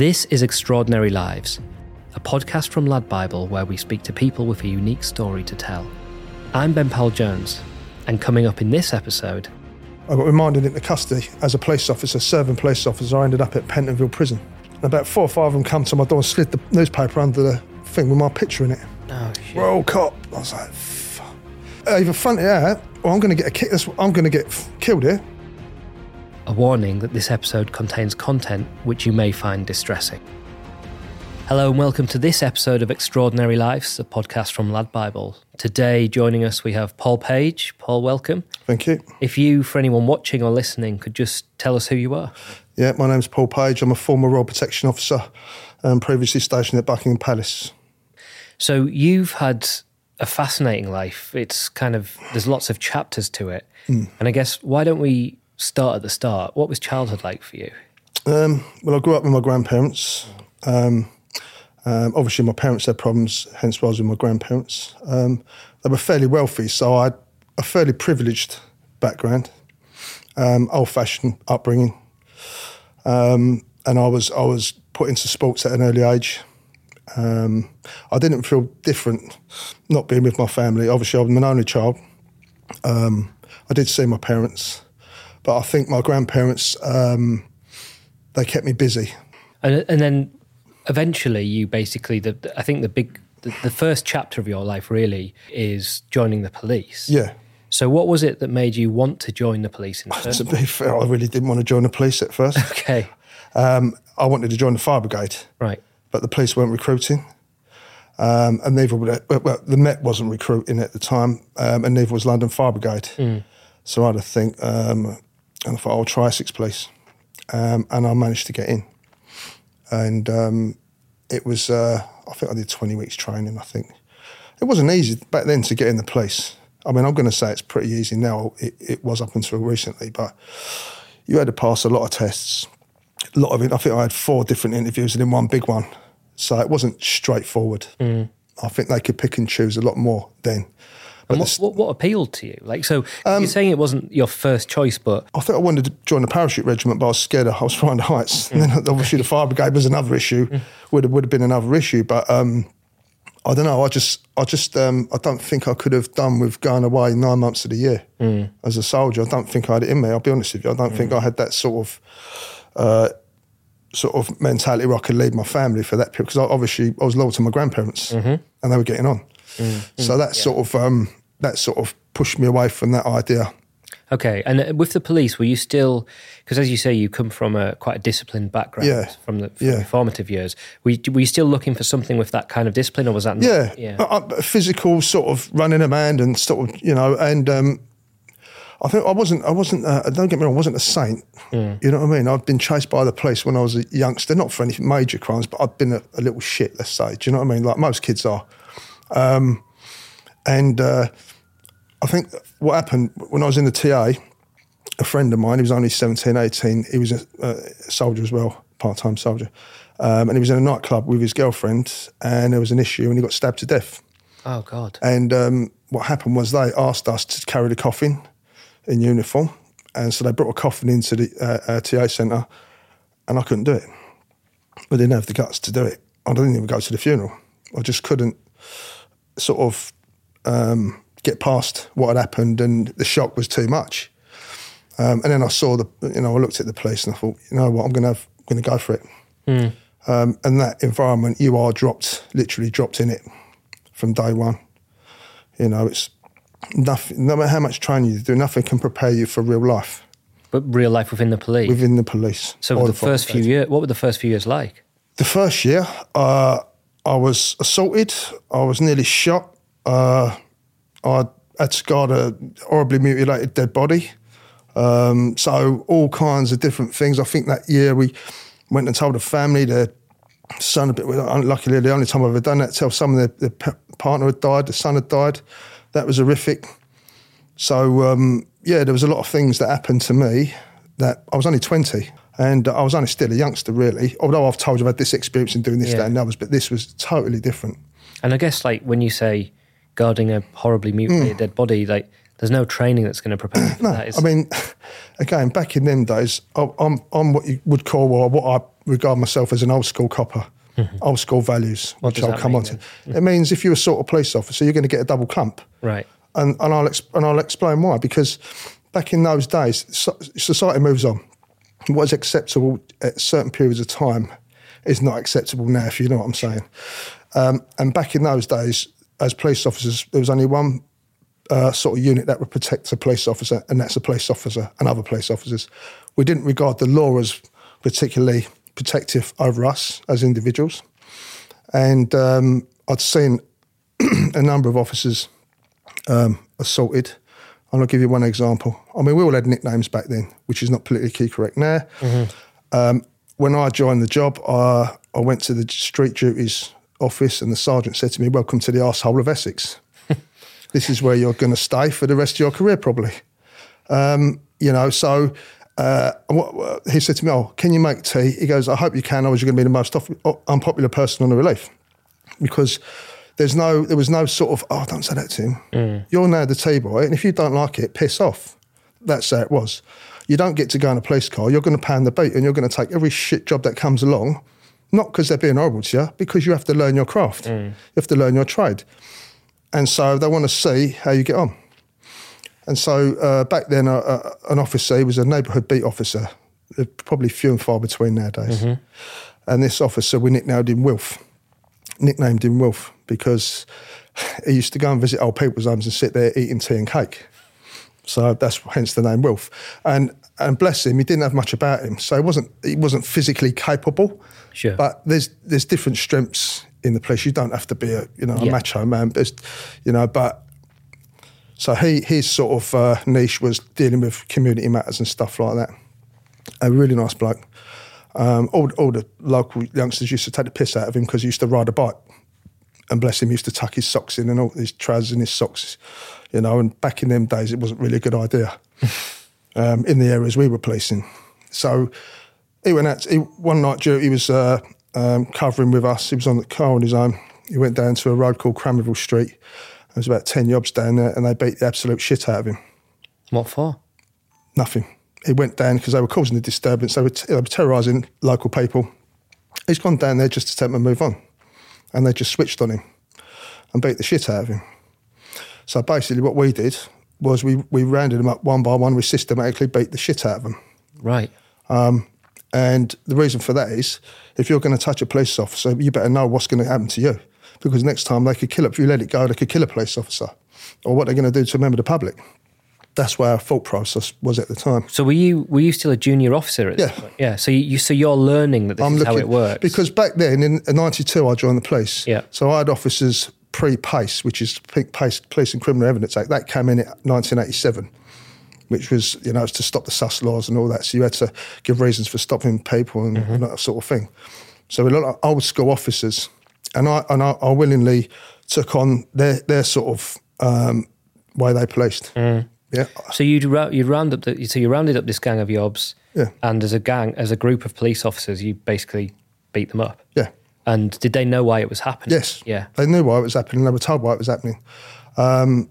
This is Extraordinary Lives, a podcast from Lad Bible where we speak to people with a unique story to tell. I'm Ben Powell-Jones, and coming up in this episode... I got remanded into custody as a police officer, serving police officer. I ended up at Pentonville Prison. And about 4 or 5 of them come to my door and slid the newspaper under the thing with my picture in it. Oh, shit. We're all cop. I was like, fuck. Either front it out, or I'm going to get a kick. I'm going to get killed here. A warning that this episode contains content which you may find distressing. Hello and welcome to this episode of Extraordinary Lives, a podcast from Lad Bible. Today, joining us, we have Paul Page. Paul, welcome. Thank you. If you, for anyone watching or listening, could just tell us who you are. Yeah, my name's Paul Page. I'm a former Royal Protection Officer, previously stationed at Buckingham Palace. So you've had a fascinating life. It's kind of, there's lots of chapters to it. And I guess, why don't we start at the start? What was childhood like for you? Well, I grew up with my grandparents. Obviously, my parents had problems, hence why I was with my grandparents. They were fairly wealthy, so I had a fairly privileged background, old-fashioned upbringing. And I was put into sports at an early age. I didn't feel different not being with my family. Obviously, I was an only child. I did see my parents, but I think my grandparents, they kept me busy. And then eventually you basically, I think the first chapter of your life really is joining the police. Yeah. So what was it that made you want to join the police in the first To be fair, I really didn't want to join the police at first. Okay. I wanted to join the fire brigade. Right. But the police weren't recruiting. And neither would, the Met wasn't recruiting at the time, and neither was London Fire Brigade. So I had to think, and I thought, I'll try Essex Police. And I managed to get in. And it was, I think I did 20 weeks training, I think. It wasn't easy back then to get in the police. I mean, I'm going to say it's pretty easy now. It was up until recently, but you had to pass a lot of tests. A lot of it, I think I had 4 different interviews and then one big one. So it wasn't straightforward. I think they could pick and choose a lot more then. And what appealed to you? Like, so you're saying it wasn't your first choice, but... I think I wanted to join the parachute regiment, but I was scared. I was frightened of heights. And then obviously the fire brigade was another issue, would have been another issue. But I don't know, I don't think I could have done with going away 9 months of the year as a soldier. I don't think I had it in me, I'll be honest with you. I don't think I had that sort of mentality where I could leave my family for that period, because obviously I was loyal to my grandparents and they were getting on. So that sort of pushed me away from that idea. Okay, and with the police, were you still, because as you say, you come from quite a disciplined background from your formative years. Were you still looking for something with that kind of discipline, or was that not? Yeah. Physical sort of running around and sort of, and I think I wasn't, don't get me wrong, I wasn't a saint. You know what I mean? I'd been chased by the police when I was a youngster, not for any major crimes, but I'd been a little shit, let's say. Do you know what I mean? Like most kids are. I think what happened when I was in the TA, a friend of mine, he was only 17, 18, he was a soldier as well, part-time soldier, and he was in a nightclub with his girlfriend, and there was an issue and he got stabbed to death. Oh, God. And what happened was they asked us to carry the coffin in uniform, and so they brought a coffin into the TA centre, and I couldn't do it. I didn't have the guts to do it. I didn't even go to the funeral. I just couldn't sort of get past what had happened, and the shock was too much. And then I saw I looked at the police and I thought, you know what, I'm going to go for it. And that environment, you are literally dropped in it from day one. It's nothing, no matter how much training you do, nothing can prepare you for real life. But real life within the police? Within the police. So what were the first few years like? The first year, I was assaulted, I was nearly shot, I had to guard a horribly mutilated dead body. So all kinds of different things. I think that year we went and told the family, their son, luckily the only time I've ever done that, tell someone their partner had died, the son had died. That was horrific. So, there was a lot of things that happened to me that I was only 20 and I was only still a youngster, really. Although I've told you I've had this experience in doing this, that and others, but this was totally different. And I guess, like, when you say guarding a horribly mutilated dead body, like, There's no training that's going to prepare you for No, that. Is I mean, again, back in them days, I'm what you would call, or what I regard myself as, an old school copper, old school values, What which does I'll that come mean on to. It means if you're a sort of police officer, you're going to get a double clump. right. And I'll explain why. Because back in those days, society moves on. What is acceptable at certain periods of time is not acceptable now, if you know what I'm saying. And back in those days, as police officers, there was only one sort of unit that would protect a police officer, and that's a police officer and other police officers. We didn't regard the law as particularly protective over us as individuals. And I'd seen a number of officers assaulted. And I'll give you one example. I mean, we all had nicknames back then, which is not politically correct now. When I joined the job, I went to the street duties office, and the sergeant said to me, "Welcome to the arsehole of Essex. This is where you're going to stay for the rest of your career, probably." So he said to me, "Oh, can you make tea?" He goes, "I hope you can, otherwise you're going to be the most unpopular person on the relief." Because there was no sort of, "Oh, don't say that to him. You're now the tea boy, and if you don't like it, piss off." That's how it was. You don't get to go in a police car. You're going to pound the beat, and you're going to take every shit job that comes along, not because they're being horrible to you, because you have to learn your craft. You have to learn your trade. And so they want to see how you get on. And so back then, an officer, he was a neighbourhood beat officer, probably few and far between nowadays. And this officer, we nicknamed him Wilf, because he used to go and visit old people's homes and sit there eating tea and cake. So that's hence the name Wilf. And bless him, he didn't have much about him, so he wasn't physically capable. Sure. But there's different strengths in the police. You don't have to be a macho man, but so his sort of niche was dealing with community matters and stuff like that. A really nice bloke. All the local youngsters used to take the piss out of him because he used to ride a bike. And bless him, he used to tuck his socks in and all his trousers in his socks, and back in them days, it wasn't really a good idea in the areas we were policing. So he went out, one night duty, he was covering with us. He was on the car on his own. He went down to a road called Cranmerville Street. There was about 10 yobs down there, and they beat the absolute shit out of him. What for? Nothing. He went down because they were causing a disturbance. They were terrorising local people. He's gone down there just to take them and move on. And they just switched on him and beat the shit out of him. So basically what we did was we rounded them up one by one. We systematically beat the shit out of them. Right. And the reason for that is, if you're going to touch a police officer, you better know what's going to happen to you. Because next time they could kill it. If you let it go, they could kill a police officer. Or what they're going to do to a member of the public. That's where our thought process was at the time. So were you still a junior officer at this point? Yeah. So you're learning that this is how it works. Because back then, in '92, I joined the police. Yeah. So I had officers pre-PACE, which is Police and Criminal Evidence Act. That came in 1987, which was, was to stop the sus laws and all that. So you had to give reasons for stopping people and that sort of thing. So a lot of old school officers, and I willingly took on their sort of way they policed. Yeah. So you rounded up this gang of yobs, Yeah. and as a group of police officers, you basically beat them up. Yeah. And did they know why it was happening? Yes. Yeah. They knew why it was happening. They were told why it was happening. And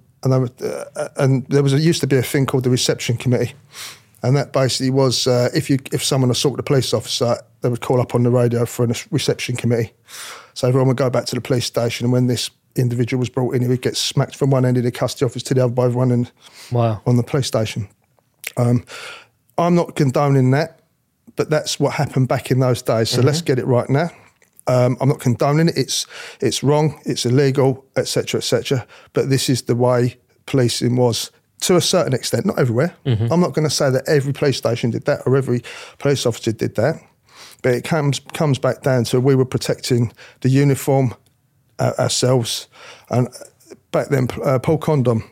there used to be a thing called the reception committee, and that basically was if someone assaulted a police officer, they would call up on the radio for a reception committee. So everyone would go back to the police station, and when this individual was brought in, he would get smacked from one end of the custody office to the other by everyone on the police station. I'm not condoning that, but that's what happened back in those days. So let's get it right now. I'm not condoning it. It's wrong. It's illegal, etc., etc. But this is the way policing was to a certain extent, not everywhere. I'm not going to say that every police station did that or every police officer did that. But it comes back down to we were protecting the uniform ourselves. And back then, Paul Condon,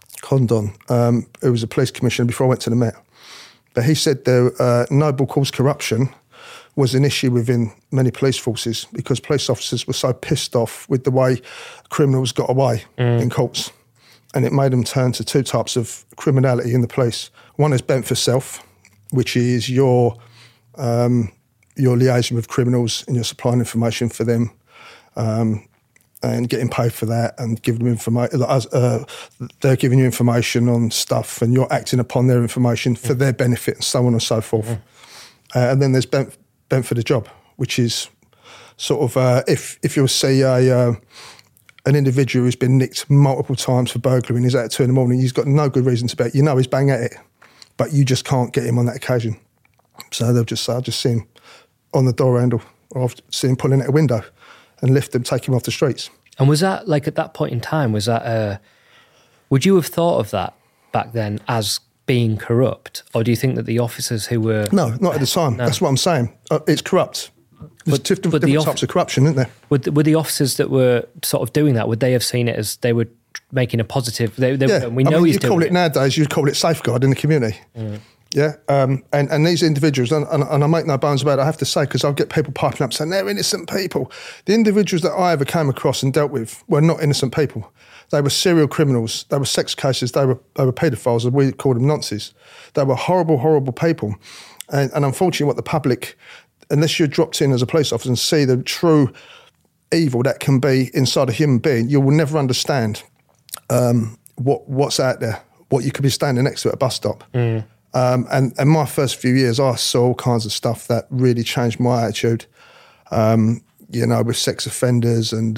who was a police commissioner before I went to the Met, but he said noble cause corruption was an issue within many police forces because police officers were so pissed off with the way criminals got away in courts. And it made them turn to two types of criminality in the police. One is bent for self, which is your liaison with criminals and you're supplying information for them. and getting paid for that and giving them information. They're giving you information on stuff and you're acting upon their information for their benefit and so on and so forth. And then there's bent for the job, which is sort of if you'll see an individual who's been nicked multiple times for burglary and he's out at 2 a.m, he's got no good reason to bet. You know he's bang at it, but you just can't get him on that occasion. So they'll just say, I'll just see him on the door handle, or I'll see him pulling out a window and lift him, take him off the streets. And was that, like, at that point in time, was that, would you have thought of that back then as being corrupt? Or do you think that the officers who were... No, not at the time. No. That's what I'm saying. It's corrupt. There's different types of corruption, isn't there? Would the officers that were sort of doing that, would they have seen it as they were making a positive... We know he's doing you call it nowadays, you'd call it safeguard in the community. Yeah, and these individuals, and I make no bones about it, I have to say, because I'll get people piping up saying they're innocent people. The individuals that I ever came across and dealt with were not innocent people. They were serial criminals. They were sex cases. They were paedophiles, as we call them, nonces. They were horrible, horrible people. And unfortunately, what the public, unless you're dropped in as a police officer and see the true evil that can be inside a human being, you will never understand what's out there, what you could be standing next to at a bus stop. And my first few years, I saw all kinds of stuff that really changed my attitude, with sex offenders and,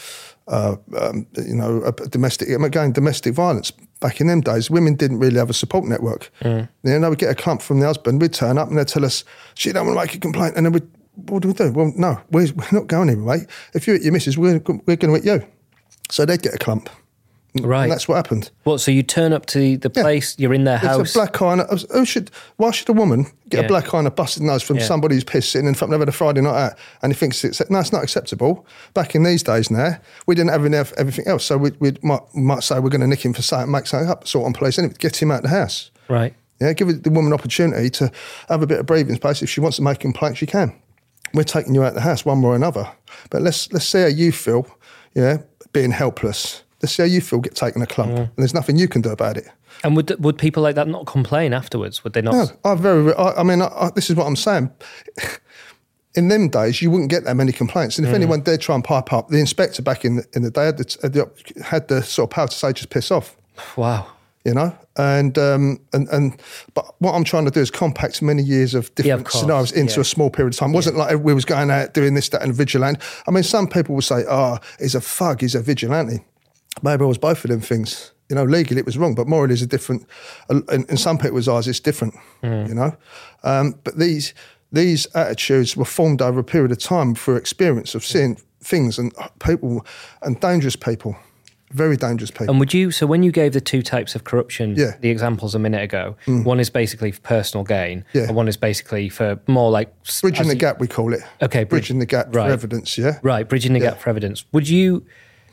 domestic violence. Back in them days, women didn't really have a support network. They would get a clump from the husband, we'd turn up and they'd tell us, she don't want to make a complaint. And then what do we do? Well, no, we're not going anywhere, mate. If you hit your missus, we're going to hit you. So they'd get a clump. Right. And that's what happened. What, so you turn up to the place, you're in their house? It's a black eye. Why should a woman get a black eye and a busted nose from somebody who's pissed sitting in front of a Friday night out and he thinks it's not acceptable? Back in these days now, we didn't have everything else. So we might say we're going to nick him for something, make something up, sort on police, and get him out of the house. Right. Yeah, give the woman an opportunity to have a bit of breathing space. If she wants to make a complaint, she can. We're taking you out of the house one way or another. But let's see how you feel, being helpless. Let's see how you feel, get taken a clump, and there's nothing you can do about it. And would people like that not complain afterwards? Would they not? No, this is what I'm saying. In them days, you wouldn't get that many complaints. And if anyone dared try and pipe up, the inspector back in the day had the sort of power to say, just piss off. Wow. But what I'm trying to do is compact many years of different scenarios into a small period of time. It wasn't like we was going out doing this, that, and vigilante. I mean, some people will say, he's a thug, he's a vigilante. Maybe I was both of them things. Legally it was wrong, but morally it's a different. In some people's eyes, it's different. But these attitudes were formed over a period of time through experience of seeing things and people and dangerous people, very dangerous people. And so when you gave the two types of corruption, the examples a minute ago, one is basically for personal gain, and one is basically for more like bridging the gap, we call it. Okay, bridging the gap for evidence. Yeah, right, bridging the gap for evidence. Would you?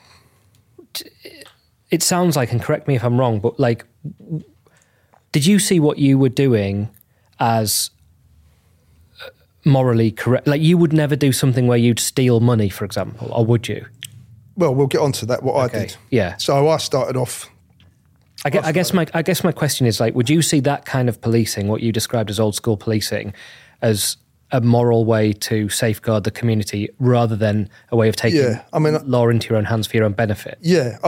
It sounds like, and correct me if I'm wrong, but like, did you see what you were doing as morally correct? Like, you would never do something where you'd steal money, for example, or would you? Well, we'll get onto that. I did. Yeah. So I started off. I guess my question is, like, would you see that kind of policing, what you described as old school policing, as a moral way to safeguard the community rather than a way of taking law into your own hands for your own benefit? Yeah,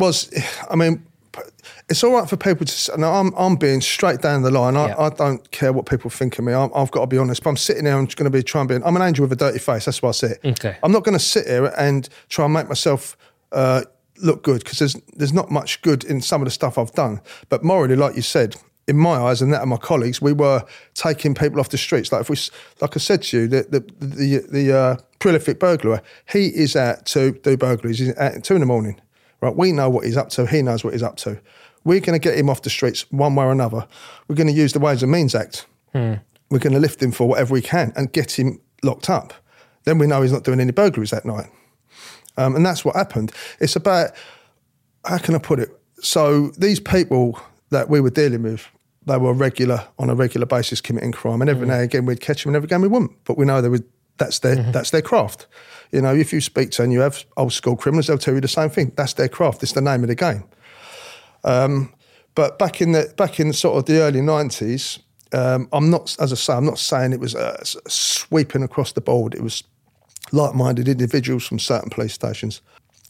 it's all right for people to. No, I'm being straight down the line. I don't care what people think of me. I've got to be honest. But I'm sitting there and going to be trying to be. I'm an angel with a dirty face. That's why I say it. Okay. I'm not going to sit here and try and make myself look good, because there's not much good in some of the stuff I've done. But morally, like you said, in my eyes and that of my colleagues, we were taking people off the streets. Like I said to you, the prolific burglar, he is out to do burglaries. He's out at 2 a.m. Right? We know what he's up to. He knows what he's up to. We're going to get him off the streets one way or another. We're going to use the Ways and Means Act. We're going to lift him for whatever we can and get him locked up. Then we know he's not doing any burglaries that night. And that's what happened. It's about, how can I put it? So these people that we were dealing with, they were on a regular basis committing crime, and every now and again we'd catch them, and every again we wouldn't. But we know that's their craft. If you speak to and you have old school criminals, they'll tell you the same thing. That's their craft. It's the name of the game. But back in the sort of the early 90s, I'm not saying it was sweeping across the board. It was like-minded individuals from certain police stations.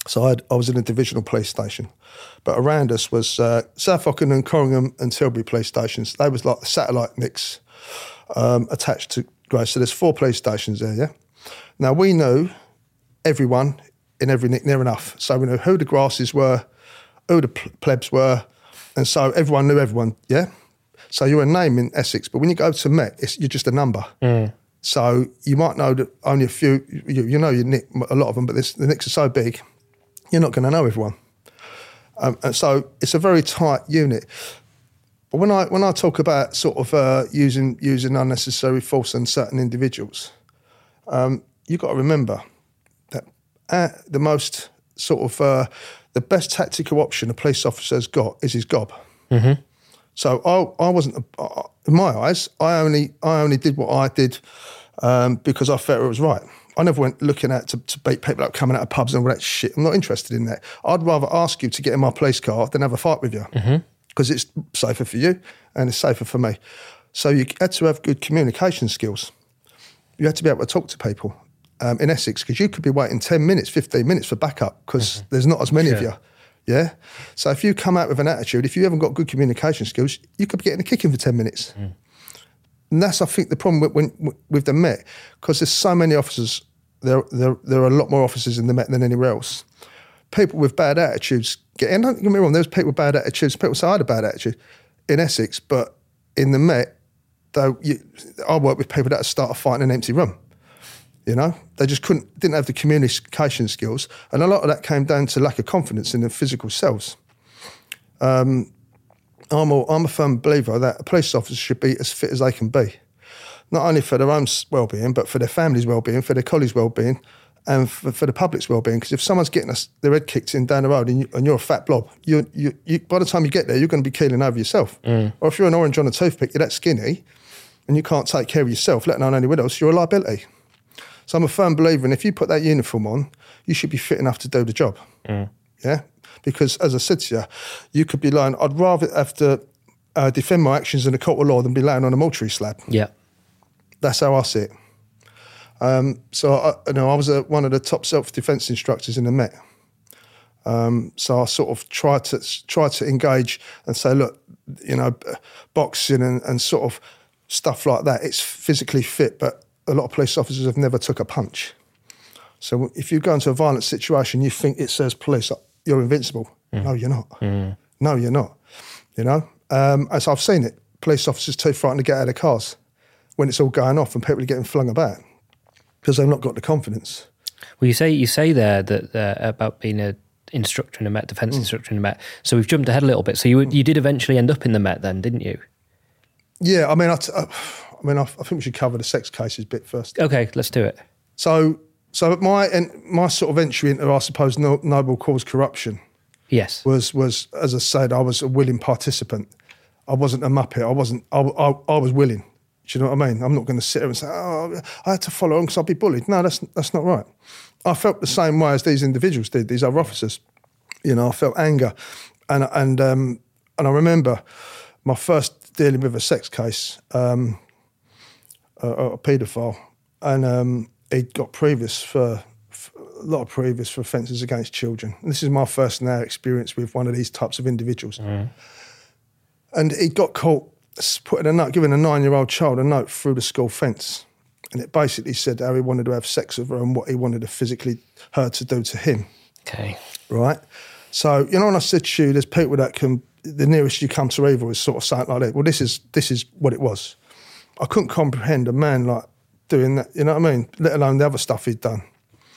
So I was in a divisional police station. But around us was South Ockenden, Corringham and Tilbury police stations. They was like the satellite nicks attached to Grays. So there's 4 police stations there, yeah? Now, we knew everyone in every nick near enough. So we knew who the grasses were, who the plebs were, and so everyone knew everyone, yeah? So you're a name in Essex, but when you go to Met, you're just a number. So you might know that only a few, you know your nick, a lot of them, but the nicks are so big, you're not going to know everyone. And so it's a very tight unit. But when I talk about sort of using unnecessary force on certain individuals, you've got to remember that the most sort of the best tactical option a police officer's got is his gob. Mm-hmm. So I wasn't, in my eyes, I only did what I did because I felt it was right. I never went looking at to beat people up coming out of pubs and all that shit. I'm not interested in that. I'd rather ask you to get in my police car than have a fight with you because it's safer for you and it's safer for me. So you had to have good communication skills. You had to be able to talk to people in Essex because you could be waiting 10 minutes, 15 minutes for backup because there's not as many of you. Yeah? So if you come out with an attitude, if you haven't got good communication skills, you could be getting a kicking for 10 minutes. And that's, I think, the problem with the Met, because there's so many officers, there are a lot more officers in the Met than anywhere else. People with bad attitudes and don't get me wrong, there's people with bad attitudes, people say I had a bad attitude in Essex, but in the Met, though, I work with people that start a fight in an empty room. You know, they just didn't have the communication skills. And a lot of that came down to lack of confidence in their physical selves. I'm a firm believer that a police officer should be as fit as they can be, not only for their own well-being, but for their family's well-being, for their colleagues' well-being, and for the public's well-being. Because if someone's getting their head kicked in down the road and you're a fat blob, you by the time you get there, you're going to be keeling over yourself. Or if you're an orange on a toothpick, you're that skinny, and you can't take care of yourself, let alone anyone else, you're a liability. So I'm a firm believer in if you put that uniform on, you should be fit enough to do the job. Yeah? Because as I said to you, you could be lying, I'd rather have to defend my actions in a court of law than be laying on a mortuary slab. Yeah. That's how I see it. So I was one of the top self-defence instructors in the Met. So I sort of tried to engage and say, look, you know, boxing and sort of stuff like that, it's physically fit, but a lot of police officers have never took a punch. So if you go into a violent situation, you think it says police, you're invincible. No, you're not. No, you're not. You know? As I've seen it, police officers too frightened to get out of cars when it's all going off and people are getting flung about because they've not got the confidence. Well, you say there that about being an instructor in a Met, defence instructor in a Met. So we've jumped ahead a little bit. So you did eventually end up in the Met then, didn't you? Yeah, I mean, I think we should cover the sex cases bit first. Okay, let's do it. So my sort of entry into, I suppose, noble cause corruption. Yes. Was as I said, I was a willing participant. I wasn't a muppet. I was willing. Do you know what I mean? I'm not going to sit there and say, oh, I had to follow on because I'd be bullied. No, that's not right. I felt the same way as these individuals did, these other officers. You know, I felt anger, and I remember my first dealing with a sex case, a paedophile, and he'd got a lot of previous for offences against children. And this is my first now experience with one of these types of individuals. And he got caught putting a note, giving a 9-year-old child a note through the school fence. And it basically said how he wanted to have sex with her and what he wanted her to do to him. Okay. Right? So, you know, when I said to you, there's people that the nearest you come to evil is sort of something like that. Well, this is what it was. I couldn't comprehend a man like doing that, you know what I mean? Let alone the other stuff he'd done.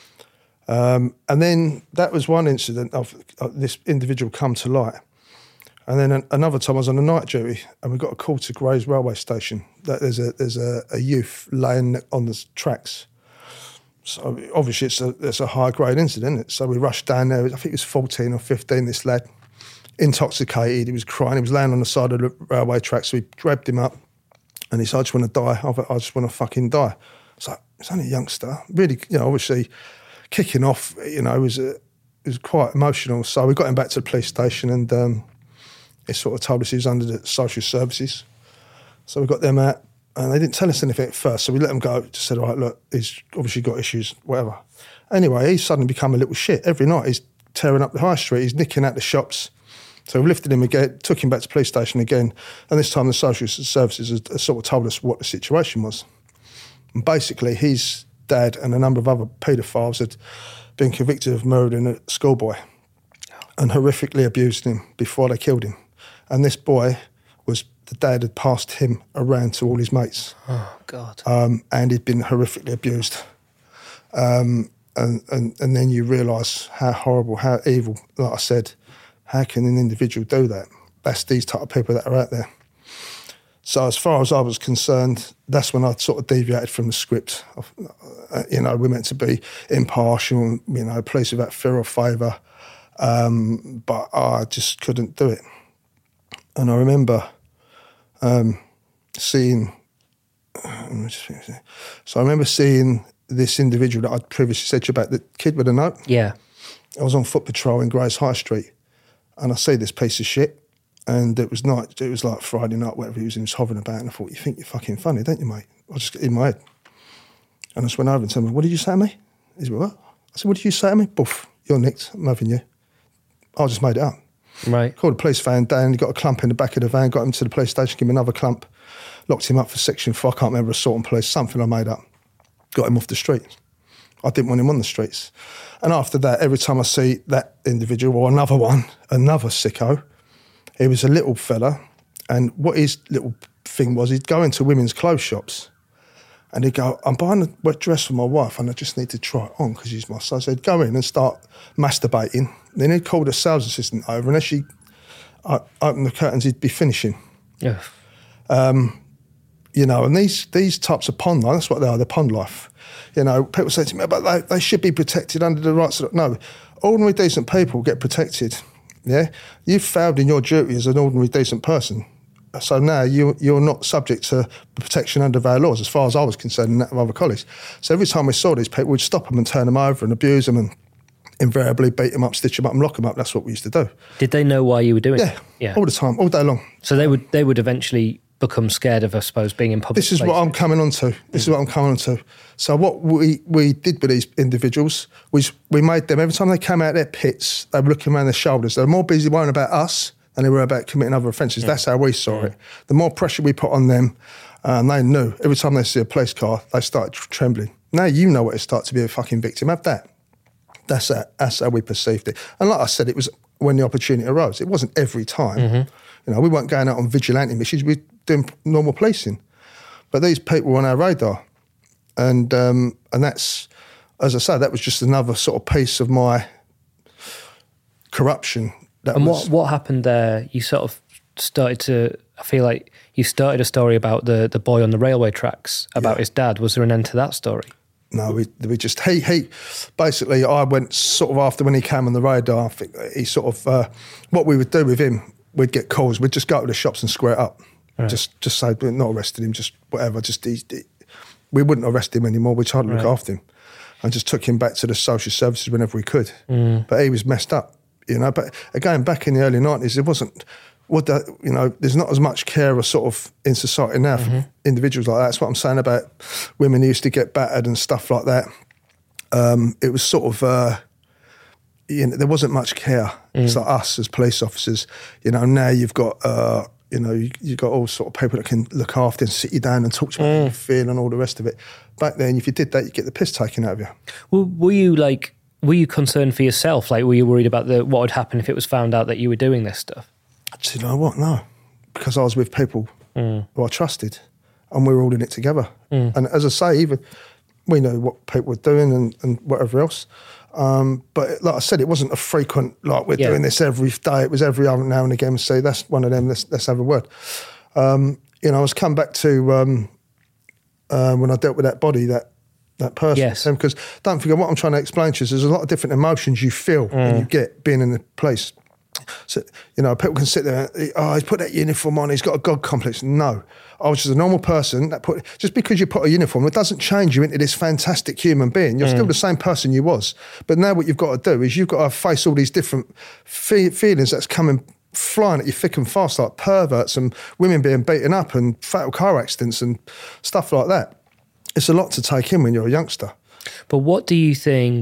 And then that was one incident of this individual come to light. And then another time I was on a night duty and we got a call to Grays railway station that there's a youth laying on the tracks. So obviously it's a high grade incident, isn't it? So we rushed down there. I think it was 14 or 15, this lad, intoxicated. He was crying. He was laying on the side of the railway track. So we grabbed him up and he said, I just want to die. I just want to fucking die. So it's only a youngster, really, you know, obviously kicking off, you know, it was quite emotional. So we got him back to the police station and he sort of told us he was under the social services. So we got them out and they didn't tell us anything at first. So we let them go, just said, all right, look, he's obviously got issues, whatever. Anyway, he's suddenly become a little shit. Every night he's tearing up the high street. He's nicking out the shops. So we lifted him again, took him back to the police station again, and this time the social services had sort of told us what the situation was. And basically, his dad and a number of other paedophiles had been convicted of murdering a schoolboy and horrifically abused him before they killed him. And this boy the dad had passed him around to all his mates. Oh, God. And he'd been horrifically abused. And then you realise how horrible, how evil, like I said, how can an individual do that? That's these type of people that are out there. So as far as I was concerned, that's when I sort of deviated from the script. We're meant to be impartial, police without fear or favour, but I just couldn't do it. And I remember seeing this individual that I'd previously said to you about, the kid with a note. Yeah. I was on foot patrol in Grays High Street, and I see this piece of shit, and it was like Friday night, whatever he was hovering about, and I thought, you think you're fucking funny, don't you, mate? I just in my head. And I just went over and said, what did you say to me? He said, what? I said, what did you say to me? Boof, you're nicked, I'm having you. I just made it up. Right. Called the police van down, he got a clump in the back of the van, got him to the police station, gave him another clump, locked him up for Section 4, I can't remember, assault on police, something I made up. Got him off the street. I didn't want him on the streets. And after that, every time I see that individual or another one, another sicko, he was a little fella, and what his little thing was, he'd go into women's clothes shops and he'd go, I'm buying a wet dress for my wife and I just need to try it on because she's my son. So he'd go in and start masturbating. Then he'd call the sales assistant over, and as she opened the curtains, he'd be finishing. Yeah. And these types of pond life, that's what they are, they're pond life. People say to me, but they should be protected under the rights of... No, ordinary decent people get protected, yeah? You've failed in your duty as an ordinary decent person. So now you're not subject to protection under our laws, as far as I was concerned, and that of other colleagues. So every time we saw these people, we'd stop them and turn them over and abuse them and invariably beat them up, stitch them up and lock them up. That's what we used to do. Did they know why you were doing it? Yeah, all the time, all day long. So they would eventually become scared of, I suppose, being in public This is places. what I'm coming on to. So what we did with these individuals was we made them, every time they came out of their pits, they were looking around their shoulders. They were more busy worrying about us than they were about committing other offences. That's how we saw it. The more pressure we put on them, they knew. Every time they see a police car, they started trembling. Now you know what it's like to be a fucking victim. Have that. That's how we perceived it. And like I said, it was when the opportunity arose. It wasn't every time. We weren't going out on vigilante missions. We were doing normal policing. But these people were on our radar. And that's, as I say, that was just another sort of piece of my corruption. What happened there? You sort of started to, I feel like you started a story about the boy on the railway tracks, about his dad. Was there an end to that story? No, we just, he basically, I went sort of after when he came on the radar, I think he sort of, what we would do with him, we'd get calls, we'd just go to the shops and square it up. Right. Just say, we're not arresting him, just whatever, we wouldn't arrest him anymore, we tried to look after him and just took him back to the social services whenever we could. But he was messed up, but again, back in the early 90s, it wasn't, there's not as much care or sort of in society now for individuals like that. That's what I'm saying about women who used to get battered and stuff like that. It was sort of, there wasn't much care. It's like us as police officers, now you've got, you've got all sort of people that can look after and sit you down and talk to you about how you feel and all the rest of it. Back then, if you did that, you'd get the piss taken out of you. Well, were you concerned for yourself? Like, were you worried about what would happen if it was found out that you were doing this stuff? Do you know what? No, because I was with people who I trusted, and we were all in it together. And as I say, even we knew what people were doing and whatever else. But like I said, it wasn't a frequent, like we're doing this every day. It was every other now and again. Say that's one of them. Let's have a word. I was come back to when I dealt with that body, that person. Yes. Because don't forget what I'm trying to explain to you is there's a lot of different emotions you feel when you get being in the place. So, people can sit there, he's put that uniform on, he's got a God complex. No, I was just a normal person. Just because you put a uniform, it doesn't change you into this fantastic human being. You're still the same person you was. But now what you've got to do is you've got to face all these different feelings that's coming flying at you thick and fast, like perverts and women being beaten up and fatal car accidents and stuff like that. It's a lot to take in when you're a youngster. But what do you think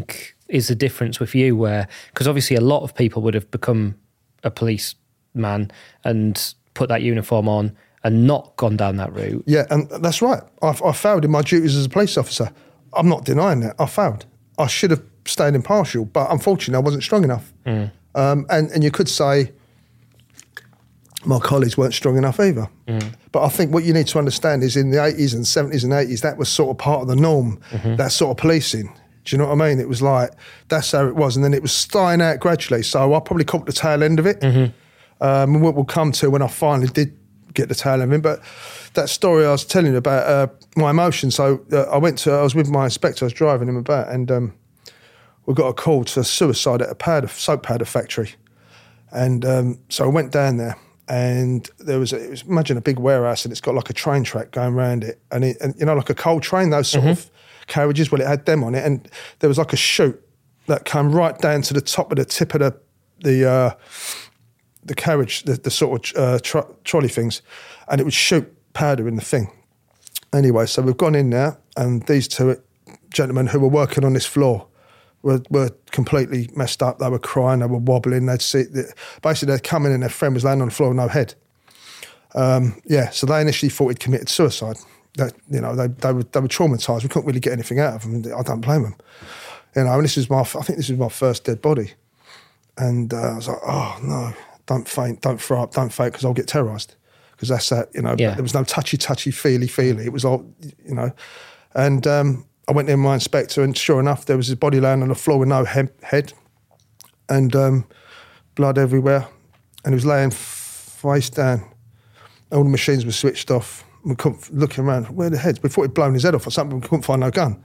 is the difference with you where, because obviously a lot of people would have become a policeman and put that uniform on and not gone down that route. Yeah, and that's right. I failed in my duties as a police officer. I'm not denying that. I failed. I should have stayed impartial, but unfortunately I wasn't strong enough. And you could say my colleagues weren't strong enough either. But I think what you need to understand is in the 80s and 70s and 80s, that was sort of part of the norm, that sort of policing. Do you know what I mean? It was like, that's how it was. And then it was dying out gradually. So I probably caught the tail end of it. And what we'll come to when I finally did get the tail end of it. But that story I was telling you about my emotions. So I was with my inspector, I was driving him about, and we got a call to suicide at a soap powder factory. And so I went down there. And imagine a big warehouse, and it's got like a train track going around it, and you know, like a coal train, those sort of carriages. Well, it had them on it, and there was like a chute that came right down to the top of the tip of the carriage, the sort of trolley things, and it would shoot powder in the thing. Anyway, so we've gone in there, and these two gentlemen who were working on this floor were completely messed up. They were crying, they were wobbling. Basically, they'd come in and their friend was laying on the floor with no head. So they initially thought he'd committed suicide. They were traumatised. We couldn't really get anything out of them. I don't blame them. You know, and I think this was my first dead body. And I was like, oh no, don't faint, don't throw up, don't faint, because I'll get terrorised. Because that's that, you know. Yeah. There was no touchy, feely. It was all, you know, and. I went in with my inspector, and sure enough, there was his body laying on the floor with no head and blood everywhere. And he was laying face down. All the machines were switched off. We couldn't, looking around, where are the heads? We thought he'd blown his head off or something. We couldn't find no gun.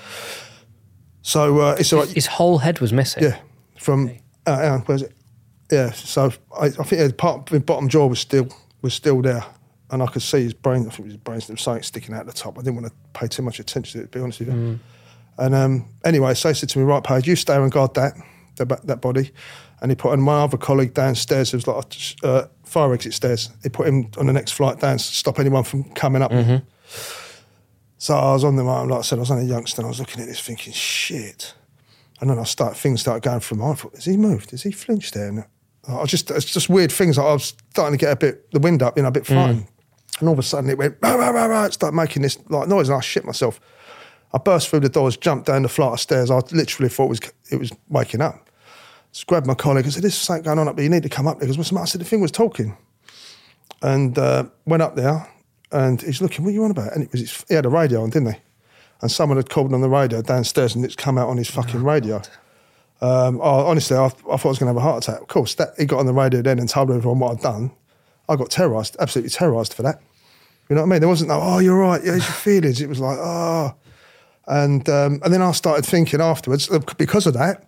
So it's all right. His whole head was missing? Yeah. From, where's it? Yeah, so I think part of the bottom jaw was still there. And I could see his brain. I think it was his brain. There was something sticking out the top. I didn't want to pay too much attention to it, to be honest with you. And anyway, so he said to me, right, Page, you stay and guard that body. And he put on my other colleague downstairs. There was like fire exit stairs. He put him on the next flight down to stop anyone from coming up. So I was on there, like I said, I was only a youngster, and I was looking at this thinking, shit. And then things started going through my mind. I thought, has he moved? Has he flinched there? And it's just weird things. Like I was starting to get the wind up, a bit frightened. And all of a sudden it went, rah, rah, rah, rah. It started making this like noise, and I shit myself. I burst through the doors, jumped down the flight of stairs. I literally thought it was waking up. Just grabbed my colleague and said, there's something going on up there, you need to come up there. He goes, what's the matter? I said, the thing was talking. And went up there, and he's looking, what are you on about? And he had a radio on, didn't he? And someone had called on the radio downstairs, and it's come out on his fucking radio. Honestly, I thought I was going to have a heart attack. Of course, he got on the radio then and told everyone what I'd done. I got terrorised, absolutely terrorised for that. You know what I mean? There wasn't no, oh, you're right, yeah, it's your feelings. It was like, oh. And then I started thinking afterwards, because of that,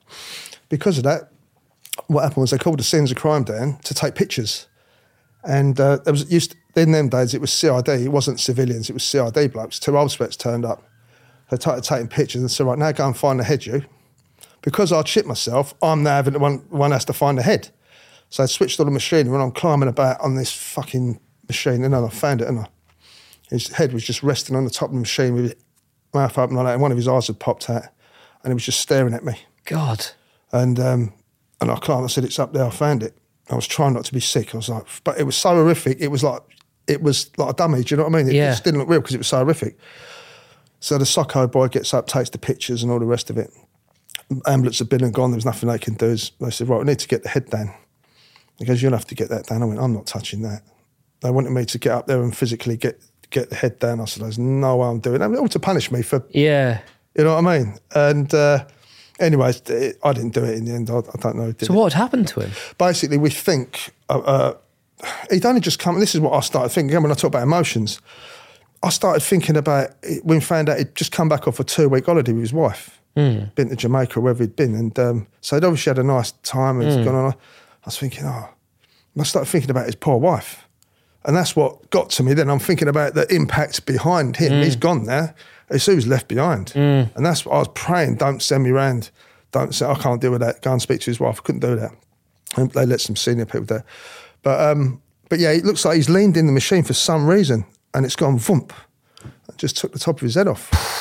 what happened was they called the scenes of crime down to take pictures. And there was in them days, it was CID, it wasn't civilians, it was CID blokes. 2 old specs turned up. They started taking pictures and said, right, now go and find the head, you. Because I'd shit myself, I'm now having the one has to find the head. So I switched on the machine, and when I'm climbing about on this fucking machine, and then I found it, and his head was just resting on the top of the machine with his mouth open like that, and one of his eyes had popped out, and he was just staring at me. God. And I climbed, I said, it's up there, I found it. I was trying not to be sick. I was like, but it was so horrific, it was like a dummy, do you know what I mean? It just didn't look real because it was so horrific. So the Socko boy gets up, takes the pictures and all the rest of it. Ambulance had been and gone, there was nothing they can do. They said, right, we need to get the head down. He goes, you'll have to get that down. I went, I'm not touching that. They wanted me to get up there and physically get the head down. I said, there's no way I'm doing that. All to punish me for, you know what I mean? And anyways, I didn't do it in the end. I don't know. So what had happened to him? Basically, we think he'd only just come, and this is what I started thinking, again, when I talk about emotions, I started thinking about, when we found out he'd just come back off a 2-week holiday with his wife, been to Jamaica or wherever he'd been. And so he'd obviously had a nice time and gone on. I was thinking, I started thinking about his poor wife. And that's what got to me then. I'm thinking about the impact behind him. He's gone now. It's who's left behind. And that's what I was praying, don't send me round. Don't say, I can't deal with that. Go and speak to his wife. I couldn't do that. And they let some senior people do it. But yeah, it looks like he's leaned in the machine for some reason, and it's gone thump. It just took the top of his head off.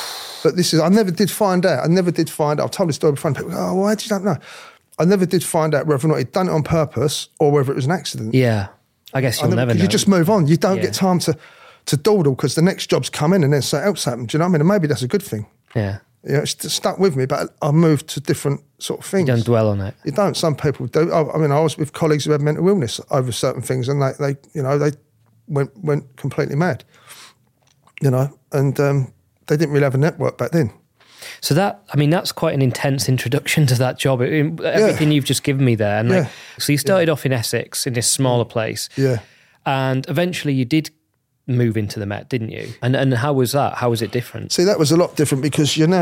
But I never did find out. I've told this story before, and people go, oh, why did you don't know? I never did find out whether or not he'd done it on purpose or whether it was an accident. Yeah. I guess you'll never know. You just move on. You don't get time to dawdle because the next job's come in and then something else happened. Do you know what I mean? And maybe that's a good thing. Yeah. It's stuck with me, but I moved to different sort of things. You don't dwell on it. You don't. Some people do. I was with colleagues who had mental illness over certain things, and they went completely mad. And they didn't really have a network back then. So that's quite an intense introduction to that job. Everything you've just given me there. And so you started off in Essex, in this smaller place. Yeah. And eventually you did move into the Met, didn't you? And how was that? How was it different? See, that was a lot different because when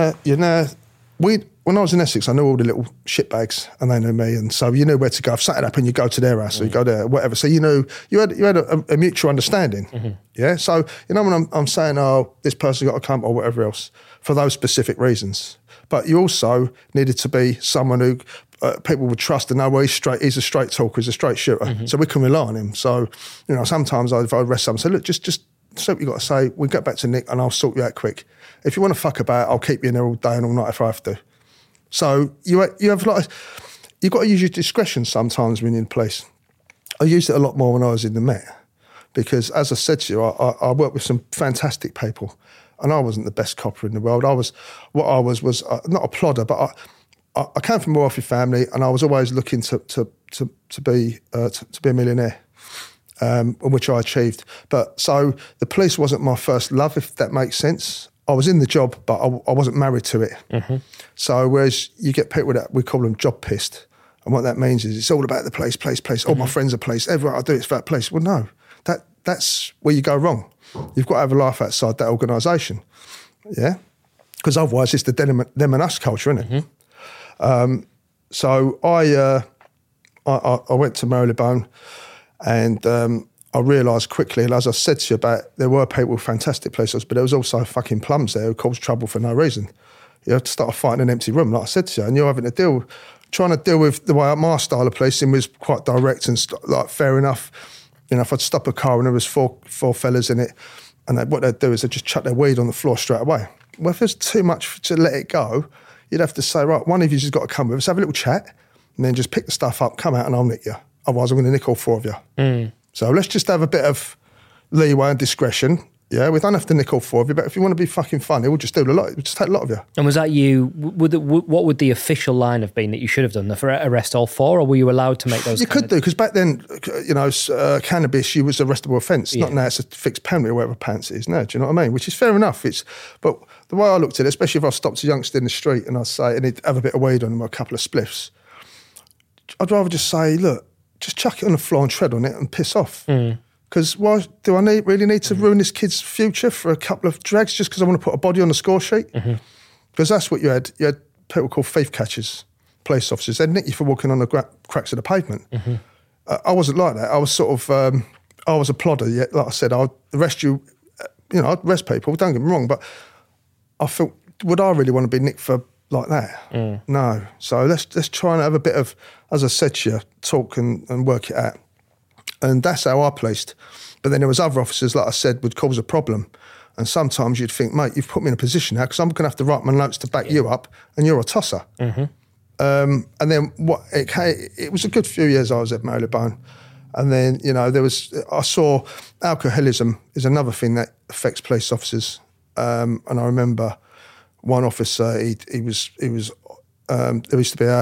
I was in Essex, I knew all the little shitbags and they knew me. And so you knew where to go. If something happened, you go to their house or you go there, whatever. So you had a mutual understanding. Mm-hmm. Yeah. So, when I'm saying, oh, this person's got to come or whatever else for those specific reasons. But you also needed to be someone who people would trust and know, well, he's a straight talker, he's a straight shooter. Mm-hmm. So we can rely on him. So, sometimes if I arrest someone, say, look, just say what you got to say. We'll get back to Nick and I'll sort you out quick. If you want to fuck about, I'll keep you in there all day and all night if I have to. So you have you've got to use your discretion sometimes when you're in police. I used it a lot more when I was in the Met because, as I said to you, I worked with some fantastic people, and I wasn't the best copper in the world. I was not a plodder, but I came from a wealthy family, and I was always looking to be a millionaire, which I achieved. But so the police wasn't my first love, if that makes sense. I was in the job, but I wasn't married to it. Mm-hmm. So whereas you get people that we call them job pissed, and what that means is it's all about the place. Mm-hmm. All my friends are place. Everywhere I do, it's about place. Well, no, that's where you go wrong. You've got to have a life outside that organisation, yeah? Because otherwise it's the them and us culture, isn't it? Mm-hmm. So I went to Marylebone and I realised quickly, and as I said to you there were people with fantastic places, but there was also fucking plums there who caused trouble for no reason. You have to start a fight in an empty room, like I said to you, and you're trying to deal with the way my style of policing was quite direct and fair enough. If I'd stop a car and there was four fellas in it, and what they'd do is they'd just chuck their weed on the floor straight away. Well, if there's too much to let it go, you'd have to say, right, one of you's just got to come with us, have a little chat, and then just pick the stuff up, come out and I'll nick you. Otherwise I'm going to nick all four of you. Mm. So let's just have a bit of leeway and discretion. Yeah, we don't have to nick all four of you, but if you want to be fucking funny, we'll just do a lot. We'll just take a lot of you. And was that you? What would the official line have been that you should have done? For arrest all four, or were you allowed to make those? You could do, because back then, cannabis, you was arrestable offence. Not now it's a fixed penalty or whatever pants it is now. Do you know what I mean? Which is fair enough. But the way I looked at it, especially if I stopped a youngster in the street and I'd say, and he'd have a bit of weed on him or a couple of spliffs, I'd rather just say, look, just chuck it on the floor and tread on it and piss off. Because why do I really need to ruin this kid's future for a couple of drags just because I want to put a body on the score sheet? Because that's what you had. You had people called thief catchers, police officers. They'd nick you for walking on the cracks of the pavement. I wasn't like that. I was sort of, I was a plodder. Yeah, like I said, I'd arrest you. I'd arrest people. Don't get me wrong, but I felt, would I really want to be nicked for like that? No. So let's try and have a bit of, as I said to you, talk and work it out. And that's how I policed. But then there was other officers, like I said, would cause a problem. And sometimes you'd think, mate, you've put me in a position now because I'm going to have to write my notes to back you up, and you're a tosser. And then it was a good few years I was at Marylebone. And then, I saw alcoholism is another thing that affects police officers. And I remember one officer, there used to be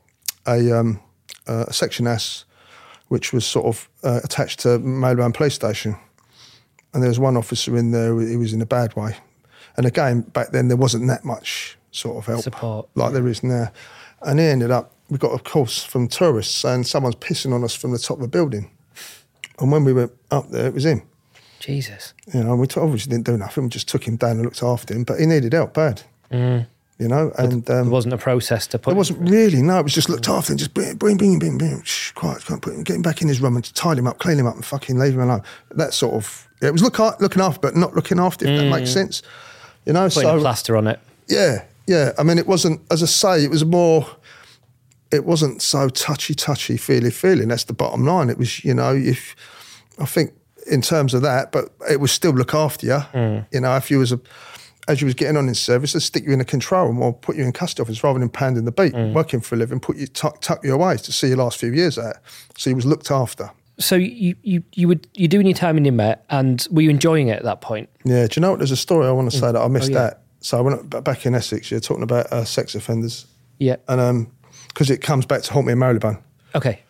a section S, which was sort of attached to Marylebone Police Station. And there was one officer in there, he was in a bad way. And again, back then there wasn't that much sort of help. Support. Like there is now. And he ended up, we got a call from tourists saying someone's pissing on us from the top of a building. And when we went up there, it was him. Jesus. We obviously didn't do nothing, we just took him down and looked after him, but he needed help bad. And there wasn't a process to put. There wasn't really. No, it was just looked after and just bring him. Shh, quiet, get him back in his room and tie him up, clean him up, and fucking leave him alone. That sort of. It was looking after, but not looking after. If that makes sense, Putting a plaster on it. Yeah. I mean, it wasn't. As I say, it was more. It wasn't so touchy, feely. That's the bottom line. It was, if I think in terms of that, but it was still look after you. If you was as you was getting on in service, they'd stick you in a control room or put you in custody office rather than pounding the beat, working for a living, tuck you away to see your last few years out. So you was looked after. So you doing your time in your Met, and were you enjoying it at that point? Yeah, do you know what? There's a story I want to say that I missed out. So I went back in Essex, you're talking about sex offenders. Yeah. And because it comes back to haunt me in Marylebone. Okay.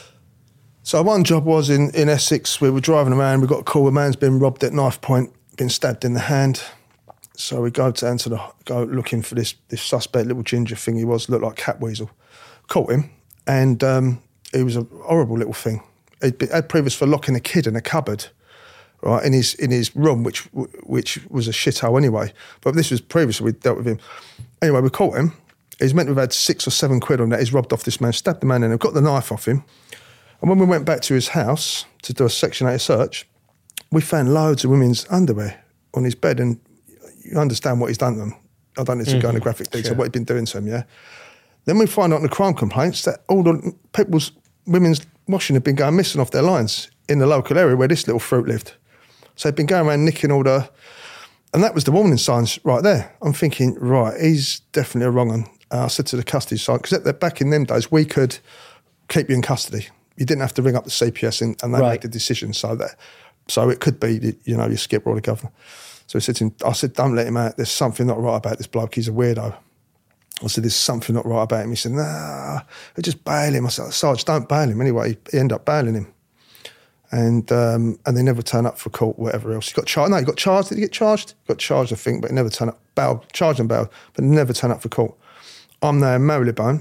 So one job was in Essex, we were driving around, we got a call, a man's been robbed at knife point, been stabbed in the hand. So we go looking for this suspect, little ginger thing he was, looked like Catweasel. Caught him, and he was a horrible little thing. He'd had previous for locking a kid in a cupboard, right, in his room, which was a shithole anyway. But this was previously, we dealt with him. Anyway, we caught him. He's meant to have had 6 or 7 quid on that. He's robbed off this man, stabbed the man in, and got the knife off him. And when we went back to his house to do a Section 8 search, we found loads of women's underwear on his bed, and you understand what he's done to them. I don't need to go into graphic detail, what he'd been doing to them, yeah? Then we find out in the crime complaints that all the women's washing had been going missing off their lines in the local area where this little fruit lived. So he'd been going around nicking all the... And that was the warning signs right there. I'm thinking, right, he's definitely a wrong one. I said to the custody side, because back in them days, we could keep you in custody. You didn't have to ring up the CPS and they made the decision. So it could be, your skipper or the governor. So I said, don't let him out. There's something not right about this bloke. He's a weirdo. I said, there's something not right about him. He said, nah, just bail him. I said, Sarge, don't bail him. Anyway, he ended up bailing him. And they never turn up for court, whatever else. He got charged. No, he got charged. Did he get charged? He got charged, I think, but he never turned up. Charged and bailed, but never turned up for court. I'm now in Marylebone.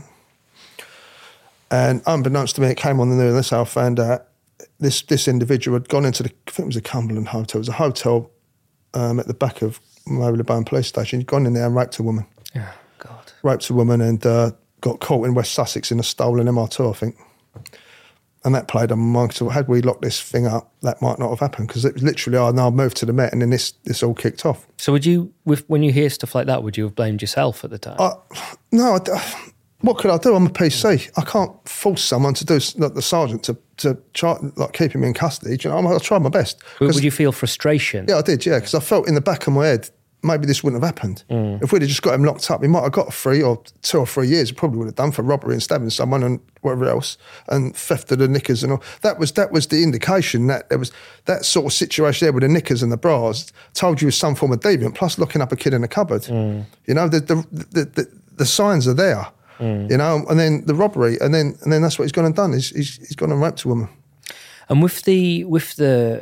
And unbeknownst to me, it came on the news, and that's how I found out this individual had gone into I think it was a Cumberland hotel. It was a hotel at the back of Marylebone Police Station. He'd gone in there and raped a woman. Oh, God. Raped a woman and got caught in West Sussex in a stolen MR2, I think. And that played on my mind. So had we locked this thing up, that might not have happened, because it was literally, I moved to the Met and then this all kicked off. So would you, when you hear stuff like that, would you have blamed yourself at the time? No, what could I do? I'm a PC. I can't force someone to do, like the sergeant, to try, like, keep him in custody. Do you know, I tried my best. Would you feel frustration? Yeah, I did, yeah, because I felt in the back of my head, maybe this wouldn't have happened. If we'd have just got him locked up, he might have got 3 or 2 or 3 years. He probably would have done for robbery and stabbing someone and whatever else, and theft of the knickers and all. That was the indication that there was that sort of situation there with the knickers and the bras told you was some form of deviant, plus locking up a kid in a cupboard. You know, the signs are there. You know, and then the robbery, and then that's what he's gone and done. He's gone and raped a woman. And with the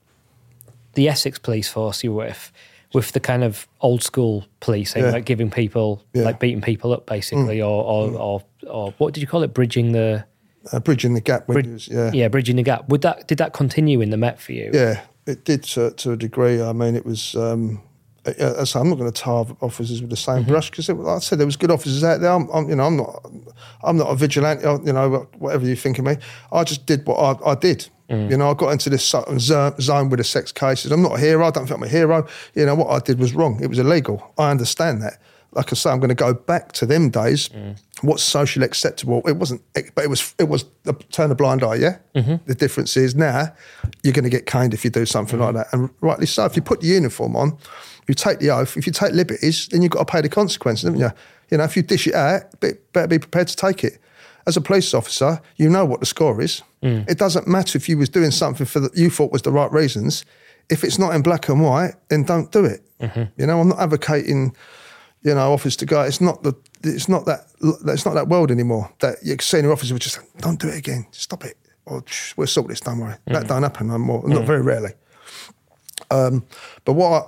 Essex police force you were with the kind of old school policing, like giving people, like beating people up basically, or what did you call it? Bridging the gap. Bridging the gap. Did that continue in the Met for you? Yeah, it did to a degree. I mean, it was. So I'm not going to tar officers with the same brush, because, like I said, there was good officers out there. I'm not a vigilante. You know, whatever you think of me, I just did what I did. You know, I got into this zone with the sex cases. I'm not a hero. I don't think I'm a hero. You know, what I did was wrong. It was illegal. I understand that. Like I say, I'm going to go back to them days. What's socially acceptable? It wasn't, but it was turn a blind eye. Yeah. The difference is now you're going to get caned if you do something like that, and rightly so. If you put the uniform on, you take the oath. If you take liberties, then you've got to pay the consequences, haven't you? You know, if you dish it out, better be prepared to take it. As a police officer, you know what the score is. It doesn't matter if you was doing something you thought was the right reasons. If it's not in black and white, then don't do it. You know, I'm not advocating, you know, officers to go. It's not that world anymore. That your senior officer would just say, don't do it again. Stop it. Or we'll sort this. Don't worry. That don't happen no more. Not very rarely. But what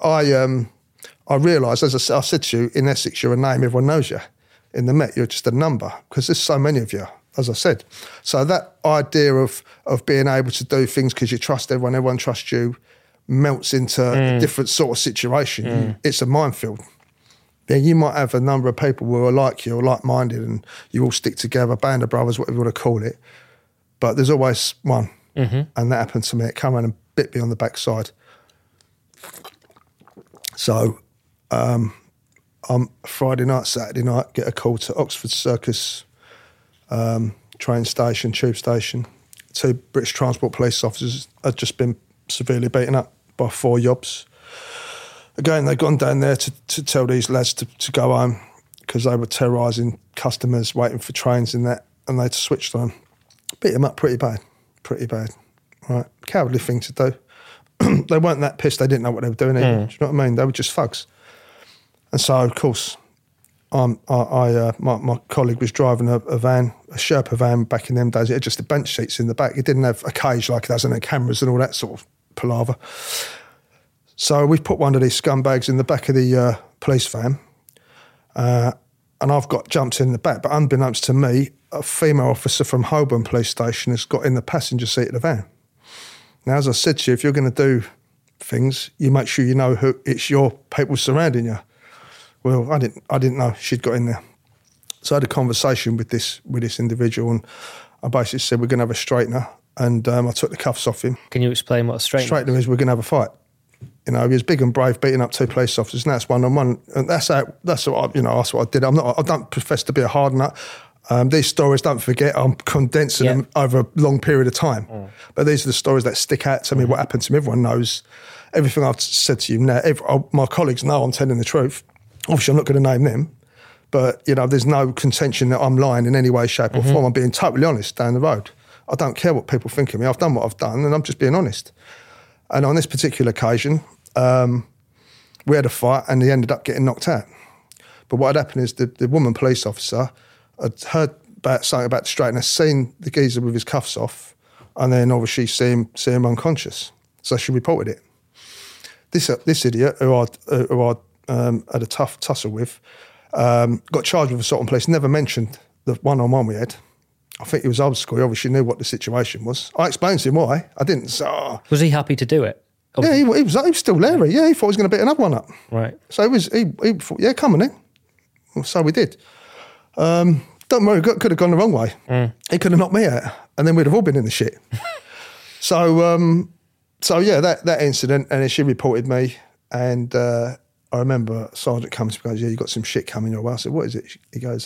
I realised, as I said to you, in Essex, you're a name. Everyone knows you. In the Met, you're just a number, because there's so many of you, as I said. So that idea of being able to do things because you trust everyone trusts you, melts into a different sort of situation. It's a minefield. Yeah, you might have a number of people who are like you or like-minded, and you all stick together, band of brothers, whatever you want to call it. But there's always one, and that happened to me. It came around and bit me on the backside. So, Friday night, Saturday night, get a call to Oxford Circus train station, tube station. 2 British Transport police officers had just been severely beaten up by 4 yobs. Again, they'd gone down there to tell these lads to go home because they were terrorising customers waiting for trains and that, and they'd switched on. Beat them up pretty bad. Right, cowardly thing to do. They weren't that pissed. They didn't know what they were doing either. Do you know what I mean? They were just thugs. And so, of course, my colleague was driving a van, a Sherpa van back in them days. It had just the bench seats in the back. It didn't have a cage like it does, and cameras and all that sort of palaver. So we put one of these scumbags in the back of the police van, and I've got jumped in the back. But unbeknownst to me, a female officer from Holborn Police Station has got in the passenger seat of the van. Now, as I said to you, if you're going to do things, you make sure you know who it's your people surrounding you. Well, I didn't know she'd got in there. So I had a conversation with this individual, and I basically said, we're going to have a straightener, and I took the cuffs off him. Can you explain what a straightener is? We're going to have a fight. You know, he was big and brave, beating up 2 police officers, and that's one-on-one. And that's what I did. I don't profess to be a hard nut. These stories, don't forget, I'm condensing them over a long period of time. But these are the stories that stick out to me, what happened to me. Everyone knows everything I've said to you now. My colleagues know I'm telling the truth. Obviously, I'm not going to name them. But, you know, there's no contention that I'm lying in any way, shape or form. I'm being totally honest down the road. I don't care what people think of me. I've done what I've done, and I'm just being honest. And on this particular occasion, we had a fight, and he ended up getting knocked out. But what had happened is the woman police officer had heard something about the straightener, seen the geezer with his cuffs off, and then obviously see him unconscious. So she reported it. This idiot, who I'd had a tough tussle with, got charged with assault on police, never mentioned the one-on-one we had. I think he was old school. He obviously knew what the situation was. I explained to him why. I didn't say, Was he happy to do it? Yeah, he was still leery. Yeah, he thought he was going to beat another one up. Right. So he thought, yeah, come on then. So we did. Don't worry, could have gone the wrong way. He could have knocked me out, and then we'd have all been in the shit. So yeah, that incident, and then she reported me, and I remember a sergeant comes and goes, yeah, you got some shit coming your way. I said, what is it? He goes,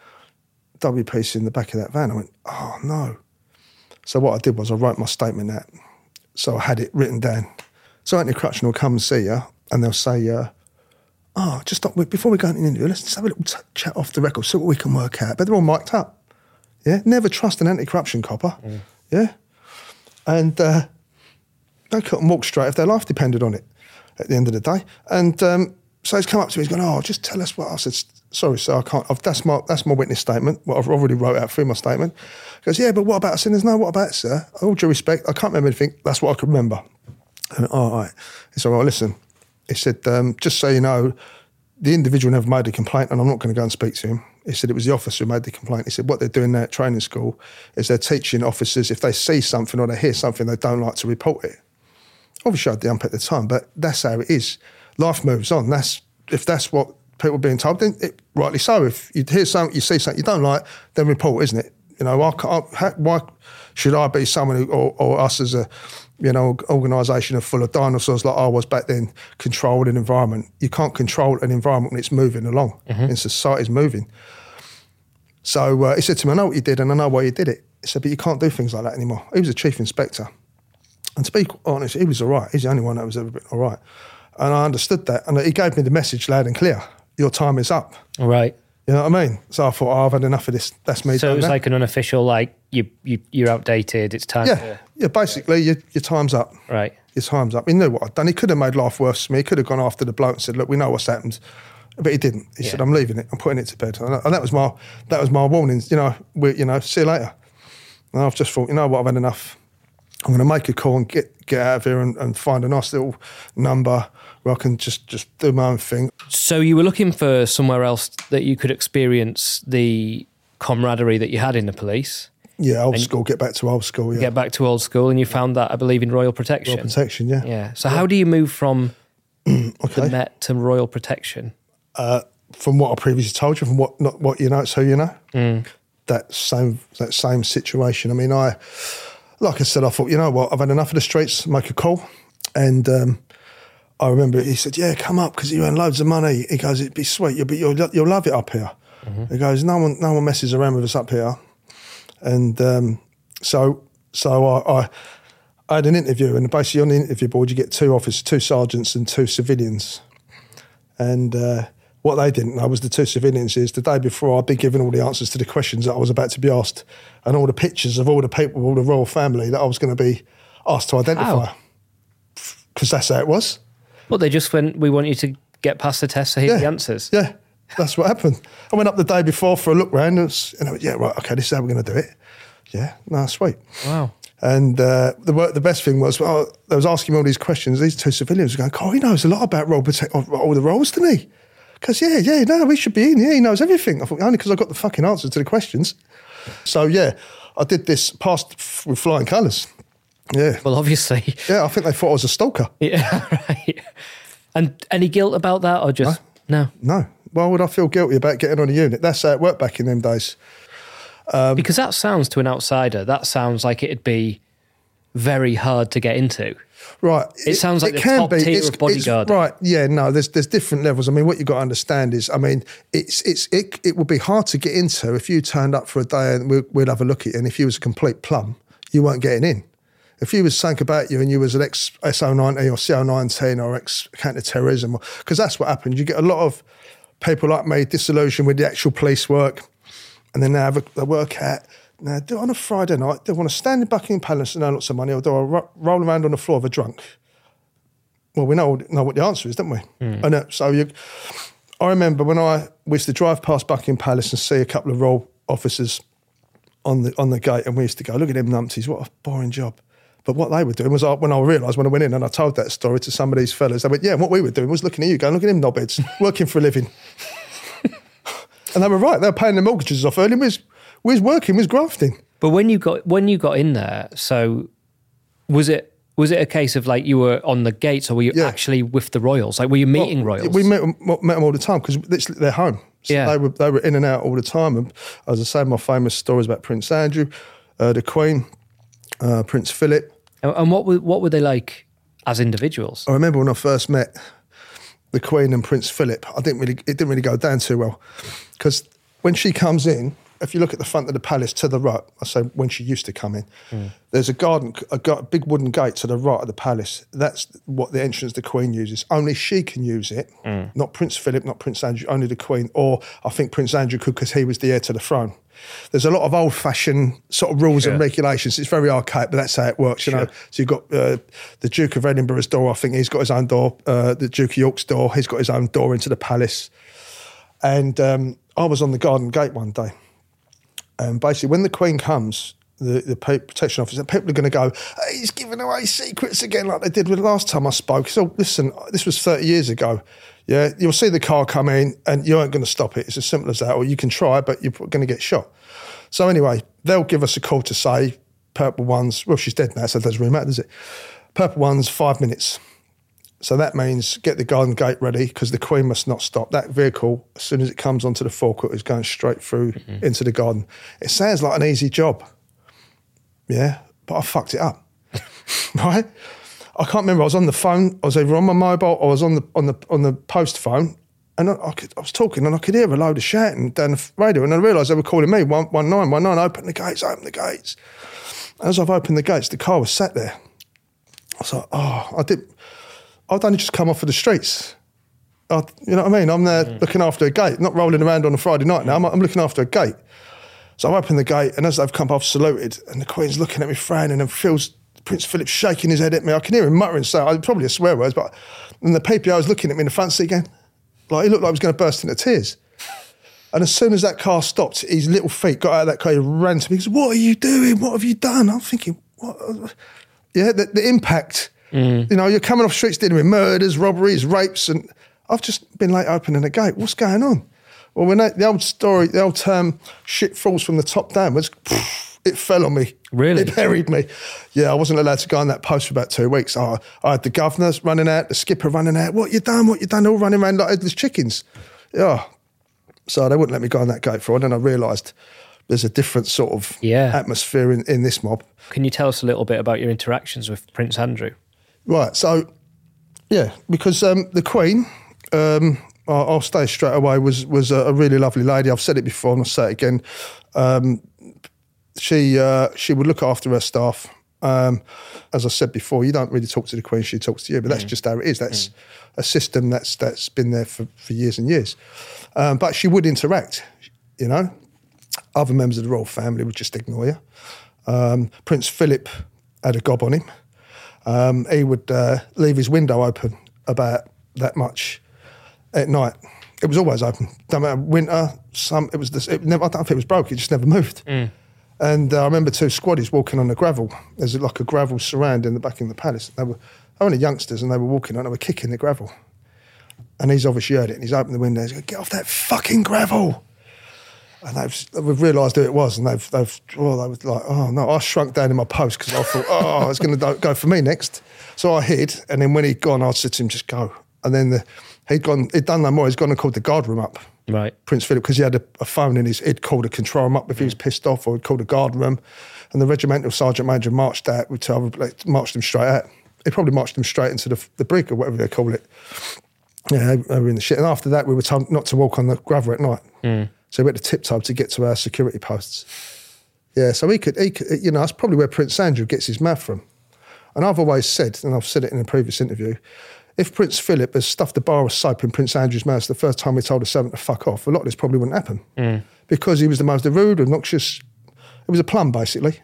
WPC in the back of that van. I went, oh no. So what I did was I wrote my statement out. So I had it written down. So Anthony Crutchin will come and see you, and they'll say, just stop, before we go into the interview, let's just have a little chat off the record, see what we can work out. But they're all mic'd up. Yeah, never trust an anti-corruption copper. Yeah, and they couldn't walk straight if their life depended on it at the end of the day. And so he's come up to me, he's gone, just tell us what. I said, sorry, sir, I can't. That's my witness statement. What I've already wrote out through my statement. He goes, yeah, but what about? I said, there's no what about, sir. All due respect, I can't remember anything. That's what I can remember. I went, all right. He said, well, listen. He said, just so you know, the individual never made a complaint, and I'm not going to go and speak to him. He said it was the officer who made the complaint. He said what they're doing there at training school is they're teaching officers, if they see something or they hear something, they don't like to report it. Obviously, I had the ump at the time, but that's how it is. Life moves on. If that's what people are being told, then rightly so. If you hear something, you see something you don't like, then report, isn't it? You know, why should I be someone who, or us as a, organisation full of dinosaurs like I was back then, control an environment? You can't control an environment when it's moving along, and society's moving. So he said to me, I know what you did and I know why you did it. He said, but you can't do things like that anymore. He was a chief inspector. And to be honest, he was all right. He's the only one that was ever been all right. And I understood that. And he gave me the message loud and clear. Your time is up. Right. You know what I mean? So I thought, I've had enough of this. That's me. So it was like an unofficial, like, you're outdated, it's time to... Yeah, basically, your time's up. Right. Your time's up. He knew what I'd done. He could have made life worse for me. He could have gone after the bloke and said, look, we know what's happened. But he didn't. He said, I'm leaving it. I'm putting it to bed. And that was my warnings. See you later. And I've just thought, you know what, I've had enough. I'm going to make a call and get out of here and find a nice little number where I can just do my own thing. So you were looking for somewhere else that you could experience the camaraderie that you had in the police? Yeah, old school, get back to old school, yeah. Get back to old school, and you found that, I believe, in Royal Protection. Royal Protection, yeah. Yeah. So how do you move from the Met to Royal Protection? From what I previously told you, from what you know, it's who you know. That same situation. I mean, like I said, I thought, you know what, I've had enough of the streets, make a call. And I remember he said, yeah, come up, because you earn loads of money. He goes, it'd be sweet, you'll love it up here. He goes, no one messes around with us up here. And so I had an interview, and basically on the interview board you get 2 officers, 2 sergeants and 2 civilians. And what they didn't know was the two civilians is the day before I'd be given all the answers to the questions that I was about to be asked and all the pictures of all the people, all the royal family that I was going to be asked to identify. Because that's how it was. Well, they just went, we want you to get past the test, so here's the answers. Yeah, that's what happened. I went up the day before for a look round and I went, yeah, right, okay, this is how we're going to do it. Yeah, no, sweet. Wow. And the best thing was, well, they was asking me all these questions. These two civilians were going, oh, he knows a lot about all the roles, doesn't he? Because, no, he should be in. Yeah, he knows everything. I thought, only because I got the fucking answers to the questions. So, yeah, I did this, passed with flying colours. Yeah. Well, obviously. Yeah, I think they thought I was a stalker. Yeah, right. And any guilt about that or just... No. Why would I feel guilty about getting on a unit? That's how it worked back in them days. Because that sounds, to an outsider, that sounds like it'd be very hard to get into. Right. It sounds like the top tier of bodyguard. Right, yeah, no, there's different levels. I mean, what you've got to understand is, I mean, it would be hard to get into if you turned up for a day and we'd have a look at you, and if you was a complete plum, you weren't getting in. If you was something about you and you was an ex-SO90 or CO19 or ex-counter-terrorism, because that's what happened. You get a lot of people like me disillusioned with the actual police work, and then they work out, now do it on a Friday night, they want to stand in Buckingham Palace and earn lots of money, or do I roll around on the floor of a drunk? Well, we know what the answer is, don't we? And I remember when we used to drive past Buckingham Palace and see a couple of royal officers on the gate, and we used to go, look at them numpties, what a boring job. But what they were doing was, when I realised when I went in and I told that story to some of these fellas, they went, yeah, and what we were doing was looking at you going, look at them knobheads, working for a living. And they were right, they were paying their mortgages off early, we was working, we was grafting. But when you got in there, so was it a case of like you were on the gates, or were you actually with the royals? Like, were you meeting royals? We met them all the time because they're home. So they were in and out all the time. And as I say, my famous stories about Prince Andrew, the Queen, Prince Philip. And what were they like as individuals? I remember when I first met the Queen and Prince Philip, it didn't really go down too well, because when she comes in, if you look at the front of the palace to the right, I say when she used to come in, there's a big wooden gate to the right of the palace. That's what the entrance the Queen uses. Only she can use it, not Prince Philip, not Prince Andrew, only the Queen. Or I think Prince Andrew could because he was the heir to the throne. There's a lot of old-fashioned sort of rules and regulations. It's very archaic, but that's how it works, you know. So you've got the Duke of Edinburgh's door, I think he's got his own door. The Duke of York's door, he's got his own door into the palace. And I was on the garden gate one day. And basically, when the Queen comes, the protection officer, people are going to go, hey, he's giving away secrets again like they did with the last time I spoke. So listen, this was 30 years ago. Yeah, you'll see the car come in and you aren't going to stop it. It's as simple as that. Or you can try, but you're going to get shot. So anyway, they'll give us a call to say, purple ones, well, she's dead now, so it doesn't really matter, does it? Purple ones, 5 minutes. So that means get the garden gate ready because the Queen must not stop. That vehicle, as soon as it comes onto the forecourt, is going straight through into the garden. It sounds like an easy job, yeah, but I fucked it up, right? I can't remember. I was on the phone. I was either on my mobile or I was on the post phone, and I was talking and I could hear a load of shouting down the radio, and I realised they were calling me 119, open the gates, open the gates. As I've opened the gates, the car was sat there. I was like, I'd only just come off of the streets. You know what I mean? I'm there looking after a gate, not rolling around on a Friday night now. I'm looking after a gate. So I open the gate, and as they've come off, saluted, and the Queen's looking at me, frowning, and feels Prince Philip shaking his head at me. I can hear him muttering, probably a swear words, but and the PPO was looking at me in the front seat again. Like, he looked like he was going to burst into tears. And as soon as that car stopped, his little feet got out of that car, he ran to me. He goes, what are you doing? What have you done? I'm thinking, what? Yeah, the impact. You know, you're coming off streets dealing with murders, robberies, rapes, and I've just been late opening a gate. What's going on? Well, when the old term, shit falls from the top downwards, it fell on me. Really? It buried me. Yeah, I wasn't allowed to go on that post for about 2 weeks. I had the governors running out, the skipper running out. What you done? All running around like headless chickens. Yeah. So they wouldn't let me go on that gate for a while. And then I realised there's a different sort of atmosphere in this mob. Can you tell us a little bit about your interactions with Prince Andrew? Right, so, yeah, because the Queen, I'll stay straight away, was a really lovely lady. I've said it before and I'll say it again. She would look after her staff. As I said before, you don't really talk to the Queen, she talks to you, but that's just how it is. That's a system that's been there for years and years. But she would interact, you know. Other members of the royal family would just ignore you. Prince Philip had a gob on him. He would leave his window open about that much at night. It was always open. Don't matter winter, I don't know if it was broke. It just never moved. And I remember 2 squaddies walking on the gravel. There's like a gravel surround in the back of the palace. They were only youngsters, and they were walking on. They were kicking the gravel. And he's obviously heard it, and he's opened the window. He's going, "Get off that fucking gravel!" And we've realised who it was, and they was like, "Oh no!" I shrunk down in my post because I thought, "Oh, it's going to go for me next." So I hid, and then when he'd gone, I said to him, "Just go." And then he'd done no more. He's gone and called the guard room up. Right. Prince Philip, because he had a phone in he'd called a control room up if he was pissed off, or he'd called a guard room, and the regimental sergeant major marched out. Marched him straight out. He probably marched him straight into the brig or whatever they call it. Yeah, they were in the shit. And after that, we were told not to walk on the gravel at night. So we had to tiptoe to get to our security posts. Yeah, so he could, you know, that's probably where Prince Andrew gets his mouth from. And I've always said, and I've said it in a previous interview, if Prince Philip has stuffed a bar of soap in Prince Andrew's mouth the first time he told a servant to fuck off, a lot of this probably wouldn't happen. Because he was the most rude, obnoxious, he was a plum, basically.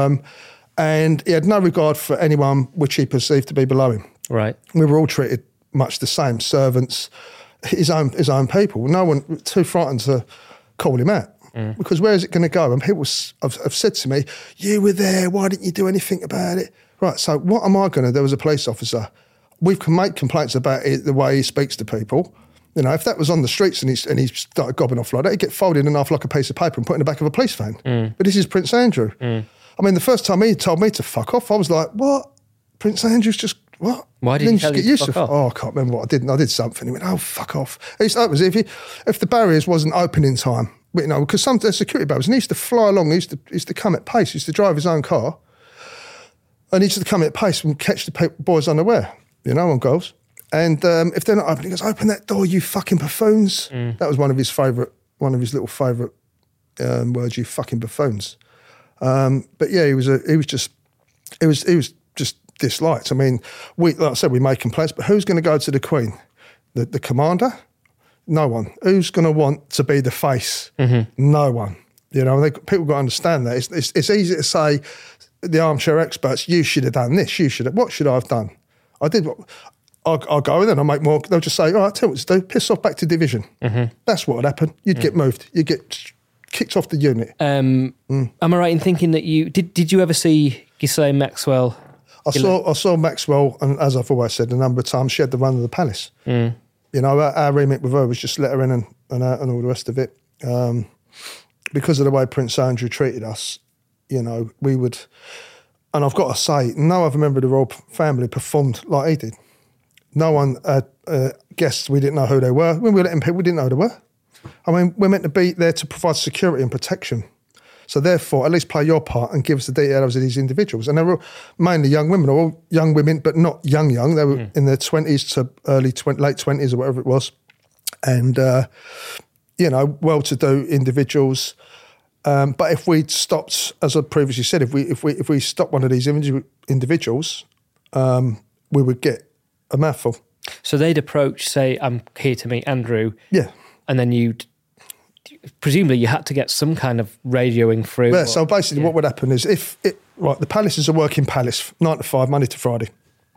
And he had no regard for anyone which he perceived to be below him. Right. We were all treated much the same, servants, his own people. No one too frightened to call him out. Because where is it going to go? And people have said to me, "You were there, why didn't you do anything about it?" Right, so what am I going to do as a police officer? We can make complaints about it, the way he speaks to people. You know, if that was on the streets and he started gobbing off like that, he'd get folded in half like a piece of paper and put in the back of a police van. But this is Prince Andrew. I mean, the first time he told me to fuck off, I was like, "What? Prince Andrew's just, what?" Why did he tell you to fuck off? Oh, I can't remember what I did. I did something. He went, "Oh, fuck off." That was if the barriers wasn't open in time, you know, because some security barriers, and he used to fly along, he used to come at pace, he used to drive his own car, and he used to come at pace and catch the boys unaware, you know, on goals. And if they're not open, he goes, "Open that door, you fucking buffoons." That was one of his little favourite words, "you fucking buffoons." But yeah, he was just disliked. I mean, like I said, we made complaints, but who's going to go to the Queen? The commander? No one. Who's going to want to be the face? No one. You know, people got to understand that. It's easy to say, the armchair experts, "You should have done this. What should I have done?" I did what. I'll go and then I'll make more. They'll just say, "All right, tell you what to do. Piss off back to division." That's what would happen. You'd get moved. You'd get kicked off the unit. Am I right in thinking that did you ever see Ghislaine Maxwell? I saw Maxwell, and as I've always said a number of times, she had the run of the palace. You know, our remit with her was just let her in and all the rest of it. Because of the way Prince Andrew treated us, you know, we would, and I've got to say, no other member of the royal family performed like he did. No one had guests, we didn't know who they were. When we were letting people, we didn't know who they were. I mean, we're meant to be there to provide security and protection. So therefore, at least play your part and give us the details of these individuals. And they were mainly young women, or all young women, but not young. They were in their 20s to late 20s or whatever it was. And, you know, well-to-do individuals. But if we'd stopped, as I previously said, if we stopped one of these individuals, we would get a mouthful. So they'd approach, say, "I'm here to meet Andrew." Yeah. And then presumably you had to get some kind of radioing through. Yeah, so basically what would happen is the palace is a working palace, 9 to 5, Monday to Friday.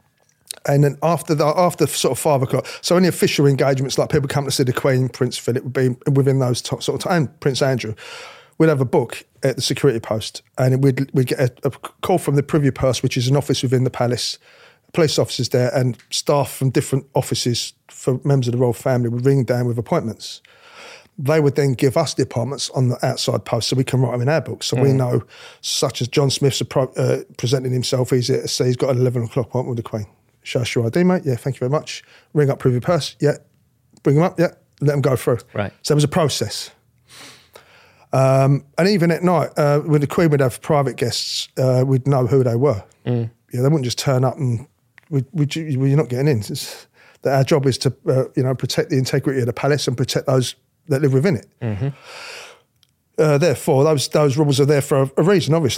And then after sort of 5 o'clock, so any official engagements, like people come to see the Queen, Prince Philip, would be within those sort of time, and Prince Andrew, we'd have a book at the security post, and we'd get a call from the Privy Purse, which is an office within the palace, police officers there, and staff from different offices for members of the royal family would ring down with appointments. They would then give us the appointments on the outside post so we can write them in our books. So we know, such as John Smith's presenting himself, he's here to say he's got an 11 o'clock appointment with the Queen. "Show us your ID, mate." "Yeah, thank you very much." Ring up Privy Purse. "Yeah." Bring them up. "Yeah." Let them go through. Right. So it was a process. And even at night, when the Queen would have private guests, we'd know who they were. Yeah, they wouldn't just turn up and you're not getting in. That our job is to protect the integrity of the palace and protect those that live within it. Therefore, those rules are there for a reason, obviously.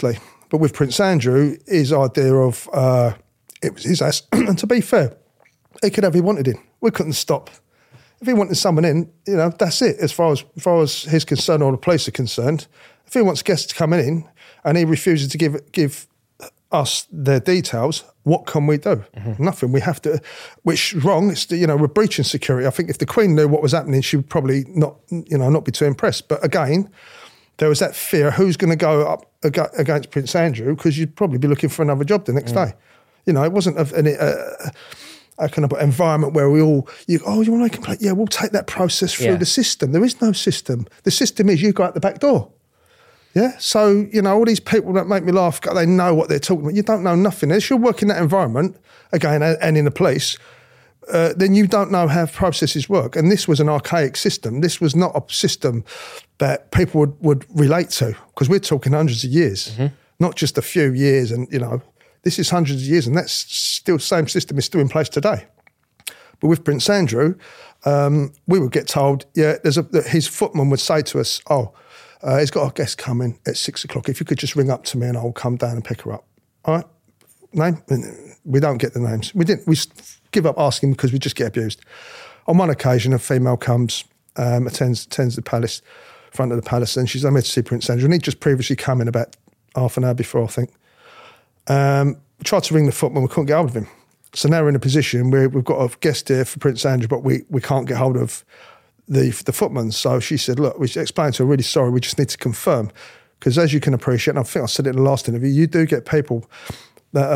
But with Prince Andrew, his idea of it was his ass, and to be fair, he could have he wanted in. We couldn't stop. If he wanted someone in, that's it. As far as he's concerned or the police are concerned, if he wants guests coming in and he refuses to give us their details, what can we do? Mm-hmm. Nothing. We have to, which is wrong. It's we're breaching security. I think if the Queen knew what was happening, she would probably not be too impressed. But again, there was that fear: who's going to go up against Prince Andrew? Because you'd probably be looking for another job the next day. It wasn't a kind of environment where we all, you want to make a complaint? Yeah, we'll take that process through the system. There is no system. The system is you go out the back door. Yeah, so, all these people that make me laugh, they know what they're talking about. You don't know nothing. If you're working in that environment, again, and in the police, then you don't know how processes work. And this was an archaic system. This was not a system that people would relate to, because we're talking hundreds of years, not just a few years. And, this is hundreds of years, and that's still the same system is still in place today. But with Prince Andrew, we would get told, his footman would say to us, he's got a guest coming at 6 o'clock. If you could just ring up to me and I'll come down and pick her up. All right? Name? We don't get the names. We give up asking because we just get abused. On one occasion, a female comes, attends the palace, front of the palace, and she's, I'm here to see Prince Andrew. And he'd just previously come in about half an hour before, I think. We tried to ring the footman, we couldn't get hold of him. So now we're in a position where we've got a guest here for Prince Andrew, but we can't get hold of the footman. So she said, look, we explained to her, really sorry, we just need to confirm. Because as you can appreciate, and I think I said it in the last interview, you do get people that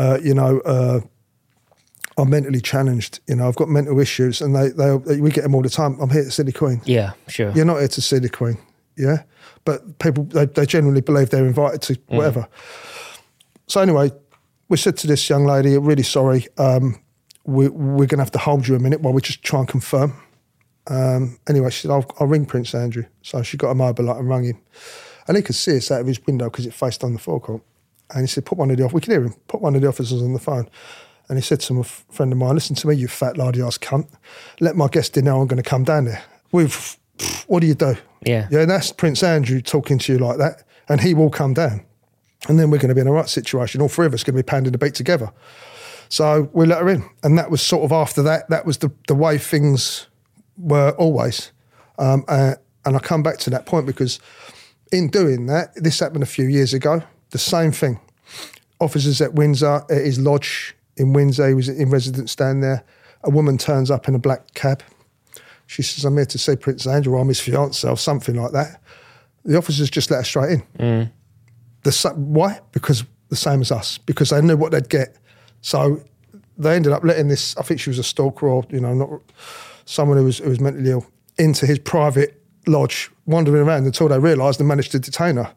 are mentally challenged. I've got mental issues, and we get them all the time. I'm here to see the Queen. Yeah, sure. You're not here to see the Queen, yeah? But people, they genuinely believe they're invited to whatever. So anyway, we said to this young lady, really sorry, we're going to have to hold you a minute while we just try and confirm. Anyway, she said, I'll ring Prince Andrew. So she got a mobile and rang him. And he could see us out of his window because it faced on the forecourt. And he said, we could hear him, put one of the officers on the phone. And he said to a friend of mine, listen to me, you fat lardy-ass cunt. Let my guest in now, I'm going to come down there. What do you do? Yeah. Yeah, and that's Prince Andrew talking to you like that. And he will come down. And then we're going to be in a right situation. All three of us are going to be pounding the beat together. So we let her in. And that was sort of after that was the way things were always. And I come back to that point because in doing that, this happened a few years ago, the same thing. Officers at Windsor, at his lodge in Windsor, he was in residence down there. A woman turns up in a black cab. She says, I'm here to see Prince Andrew, I'm his fiancée or something like that. The officers just let her straight in. Why? Because the same as us, because they knew what they'd get. So they ended up letting this, I think she was a stalker or, not someone who was mentally ill, into his private lodge, wandering around until they realised and managed to detain her.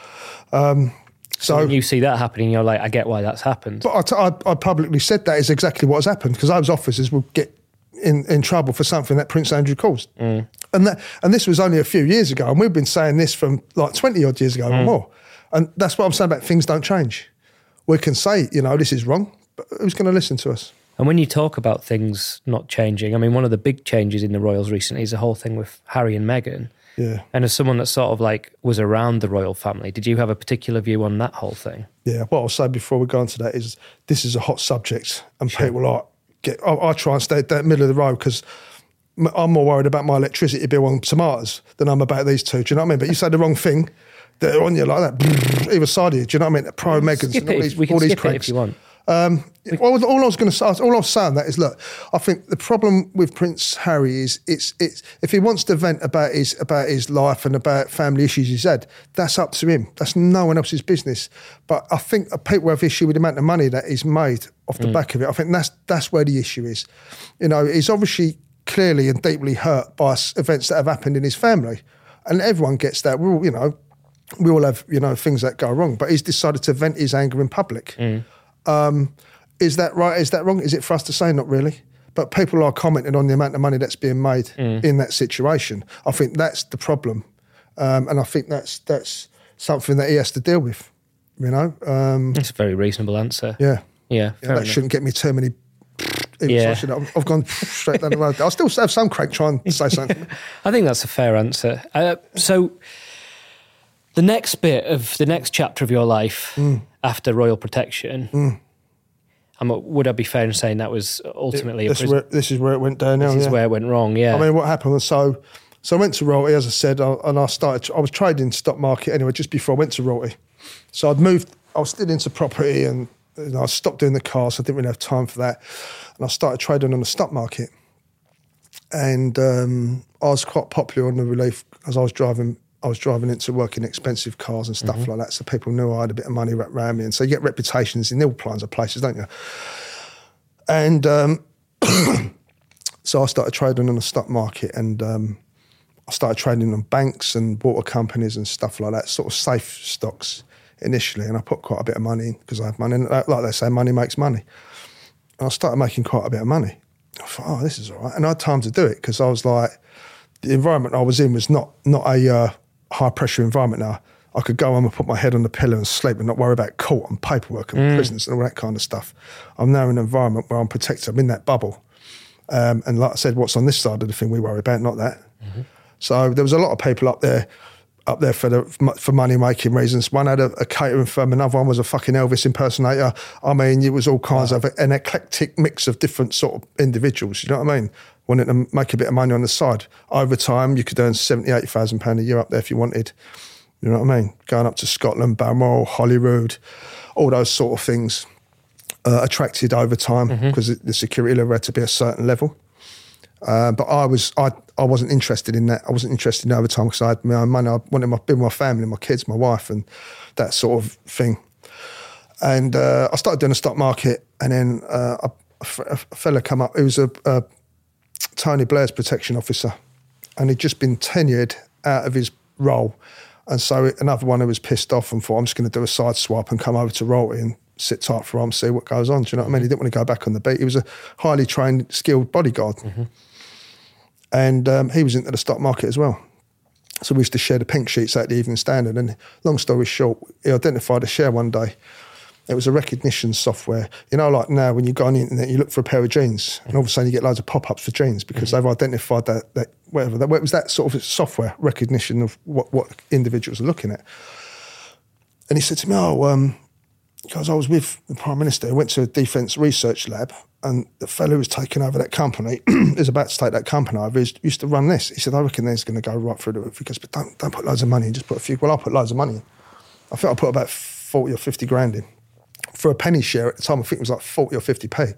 So when you see that happening, you're like, I get why that's happened. But I publicly said that is exactly what has happened, because those officers will get in trouble for something that Prince Andrew caused. And this was only a few years ago, and we've been saying this from like 20 odd years ago or more. And that's what I'm saying about things don't change. We can say, this is wrong, but who's going to listen to us? And when you talk about things not changing, I mean, one of the big changes in the royals recently is the whole thing with Harry and Meghan. Yeah. And as someone that sort of like was around the royal family, did you have a particular view on that whole thing? Yeah, what I'll say before we go into that is this is a hot subject, and people I try and stay at the middle of the road because I'm more worried about my electricity bill on tomatoes than I'm about these two. Do you know what I mean? But you say the wrong thing, they're on you like that, either side of you. Do you know what I mean? Pro Megans and all these cranks. If you want. All I was saying that is, look, I think the problem with Prince Harry is it's if he wants to vent about his life and about family issues he's had, that's up to him. That's no one else's business. But I think people have issue with the amount of money that he's made off the back of it. I think that's where the issue is. He's obviously clearly and deeply hurt by events that have happened in his family, and everyone gets that. We all have things that go wrong, but he's decided to vent his anger in public. Is that right? Is that wrong? Is it for us to say? Not really. But people are commenting on the amount of money that's being made in that situation. I think that's the problem. And I think that's something that he has to deal with, That's a very reasonable answer. Yeah. Yeah. That shouldn't get me too many... I've gone straight down the road. I'll still have some crank trying to say something. I think that's a fair answer. So... The next chapter of your life after Royal Protection, would I be fair in saying that was ultimately this is where it went downhill. This is where it went wrong, yeah. I mean, what happened was, so I went to Royalty, as I said, and I was trading stock market anyway, just before I went to Royalty. So I was still into property, and I stopped doing the cars, so I didn't really have time for that. And I started trading on the stock market. And I was quite popular on the relief, as I was driving into work in expensive cars and stuff like that, so people knew I had a bit of money wrapped around me. And so you get reputations in all kinds of places, don't you? And so I started trading on the stock market, and I started trading on banks and water companies and stuff like that, sort of safe stocks initially. And I put quite a bit of money in because I have money. And like they say, money makes money. And I started making quite a bit of money. I thought, oh, this is all right. And I had time to do it because I was like, the environment I was in was not a high pressure environment now. I could go home and put my head on the pillow and sleep and not worry about court and paperwork and prisons and all that kind of stuff. I'm now in an environment where I'm protected. I'm in that bubble. And like I said, what's on this side of the thing we worry about, not that. So there was a lot of people up there for money making reasons. One had a catering firm, another one was a fucking Elvis impersonator. I mean, it was all kinds of an eclectic mix of different sort of individuals. You know what I mean? Wanting to make a bit of money on the side. Over time, you could earn £70,000-80,000 a year up there if you wanted. You know what I mean? Going up to Scotland, Balmoral, Holyrood, all those sort of things attracted over time because the security level had to be a certain level. But I wasn't interested in that. I wasn't interested in overtime because I had my own money. I wanted to be with my family, my kids, my wife, and that sort of thing. And I started doing the stock market, and then a fella come up. He was a Tony Blair's protection officer, and he'd just been tenured out of his role. And so another one who was pissed off and thought, I'm just going to do a side swap and come over to Royalty and sit tight for him, see what goes on. Do you know what I mean? He didn't want to go back on the beat. He was a highly trained, skilled bodyguard. And he was into the stock market as well. So we used to share the pink sheets at the Evening Standard. And long story short, he identified a share one day. It was a recognition software. You know, like now when you go on the internet, you look for a pair of jeans and all of a sudden you get loads of pop-ups for jeans because they've identified that it was that sort of software recognition of what individuals are looking at. And he said to me, because I was with the Prime Minister, I went to a defence research lab, and the fellow who was taking over that company is about to take that company over. He used to run this. He said, I reckon there's going to go right through the roof. He goes, but don't put loads of money in, just put a few. Well, I'll put loads of money in. I think I put about 40 or 50 grand in. For a penny share at the time, I think it was like 40 or 50p.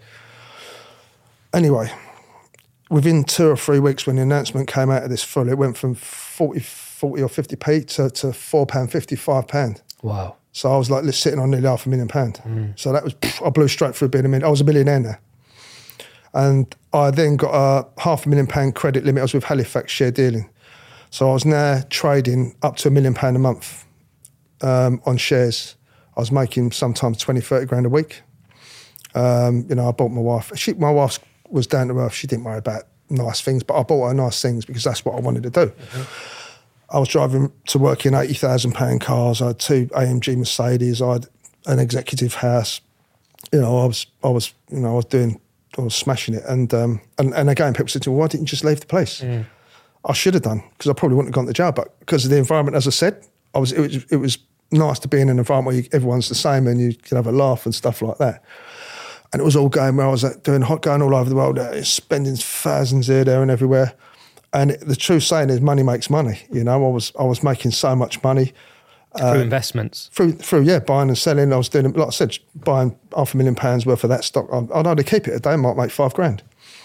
Anyway, within 2 or 3 weeks when the announcement came out of this full, it went from 40 or 50p to £4.50, £5. Wow. So I was like sitting on nearly £500,000. So that was, I blew straight through being a millionaire. I was a millionaire now. And I then got a £500,000 credit limit. I was with Halifax Share Dealing. So I was now trading up to £1 million a month on shares. I was making sometimes 20, 30 grand a week. I bought my wife. My wife was down to earth. She didn't worry about nice things, but I bought her nice things because that's what I wanted to do. I was driving to work in £80,000 cars. I had 2 AMG Mercedes. I had an executive house. I was smashing it. And again, people said to me, why didn't you just leave the place? I should have done, because I probably wouldn't have gone to jail. But because of the environment, as I said, it was nice to be in an environment where everyone's the same and you can have a laugh and stuff like that. And it was all going well. I was going all over the world, spending thousands here, there and everywhere. And the true saying is money makes money. I was making so much money. Through investments? Through buying and selling. I was doing, like I said, buying £500,000 worth of that stock. I'd only keep it a day, I might make £5,000.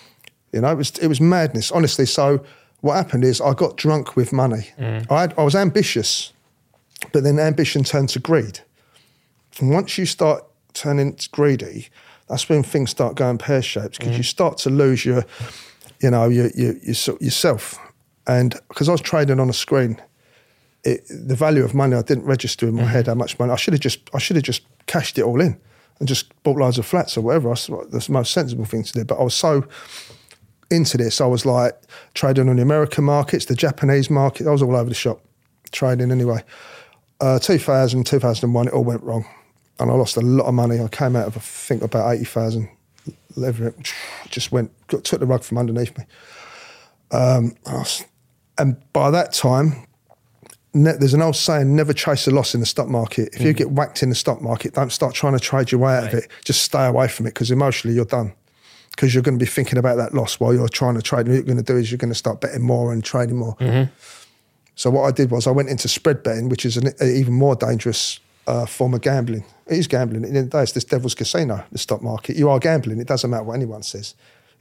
It was madness, honestly. So what happened is I got drunk with money. I was ambitious, but then ambition turned to greed. And once you start turning greedy, that's when things start going pear-shaped, because you start to lose yourself. And because I was trading on a screen, the value of money, I didn't register in my head how much money. I should have just cashed it all in and just bought loads of flats or whatever. That's the most sensible thing to do. But I was so into this, I was like trading on the American markets, the Japanese market. I was all over the shop trading anyway. 2000, 2001, it all went wrong. And I lost a lot of money. I came out of, I think, about 80,000. Just took the rug from underneath me. And by that time, there's an old saying, never chase a loss in the stock market. If you get whacked in the stock market, don't start trying to trade your way out of it. Just stay away from it, because emotionally you're done. Because you're going to be thinking about that loss while you're trying to trade. And what you're going to do is you're going to start betting more and trading more. So what I did was I went into spread betting, which is an even more dangerous form of gambling. It is gambling. At the end of the day, it's this devil's casino, the stock market. You are gambling. It doesn't matter what anyone says.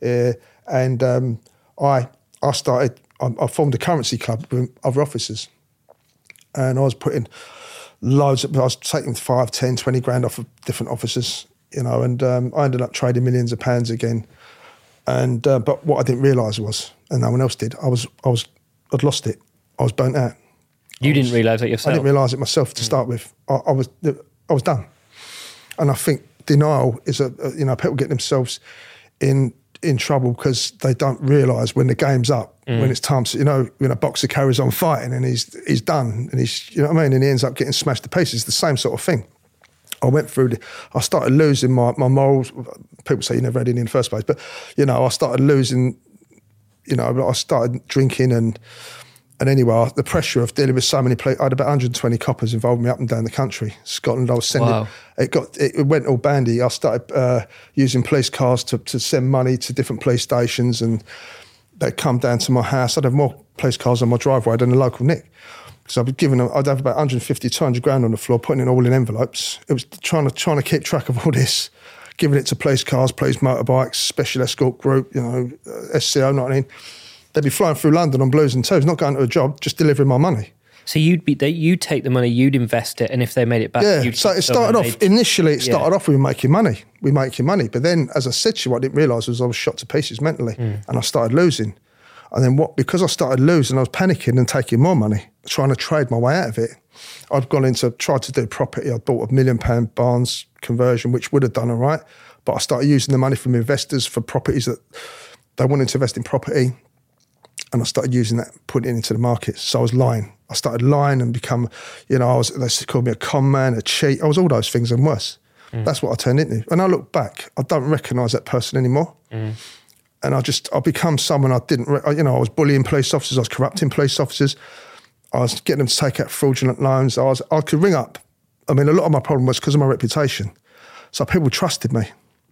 I formed a currency club with other officers. And I was putting I was taking 5, 10, 20 grand off of different officers, and I ended up trading millions of pounds again. And but what I didn't realise was, and no one else did, I'd lost it. I was burnt out. You didn't realise it yourself? I didn't realise it myself to start with. I was done. And I think denial is people get themselves in trouble because they don't realise when the game's up, when it's time to, when a boxer carries on fighting and he's done and he's, and he ends up getting smashed to pieces. It's the same sort of thing. I went through I started losing my morals. People say you never had any in the first place, but, I started losing, I started drinking and anyway, the pressure of dealing with so many players. I had about 120 coppers involved me up and down the country. Scotland, I was sending. Wow. It went all bandy. I started using police cars to send money to different police stations, and they'd come down to my house. I'd have more police cars on my driveway than the local nick. So I'd have about 150, 200 grand on the floor, putting it all in envelopes. It was trying to keep track of all this, giving it to police cars, police motorbikes, special escort group, SCO, not in. They'd be flying through London on blues and twos, not going to a job, just delivering my money. So you'd take the money, you'd invest it, and if they made it back, you'd so it started off initially. It started off with making money. We're making money, but then, as I said to you, what I didn't realise was I was shot to pieces mentally, and I started losing. And then because I started losing, I was panicking and taking more money, trying to trade my way out of it. I'd tried to do property. I bought £1 million Barnes conversion, which would have done all right, but I started using the money from investors for properties that they wanted to invest in property. And I started using that, putting it into the market. So I was lying. I started lying and become, they called me a con man, a cheat. I was all those things and worse. That's what I turned into. And I look back, I don't recognise that person anymore. And I become someone I didn't, I was bullying police officers, I was corrupting police officers. I was getting them to take out fraudulent loans. I could ring up. A lot of my problem was because of my reputation. So people trusted me.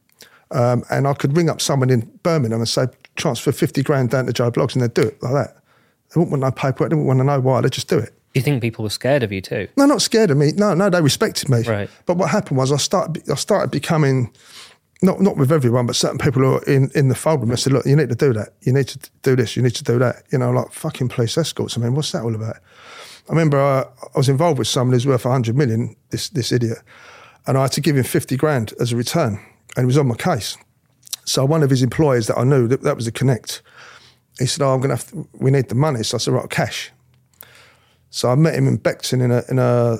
And I could ring up someone in Birmingham and say, transfer 50 grand down to Joe Bloggs, and they'd do it like that. They wouldn't want no paperwork, they wouldn't want to know why, they'd just do it. Do you think people were scared of you too? No, not scared of me. No, they respected me. Right. But what happened was I started becoming, not with everyone, but certain people who are in the fold room, they said, look, you need to do that. You need to do this, you need to do that. Like fucking police escorts. What's that all about? I remember I was involved with someone who's worth 100 million, this idiot, and I had to give him 50 grand as a return, and he was on my case. So one of his employers that I knew, that was a connect. He said, we need the money. So I said, right, cash. So I met him in Beckton in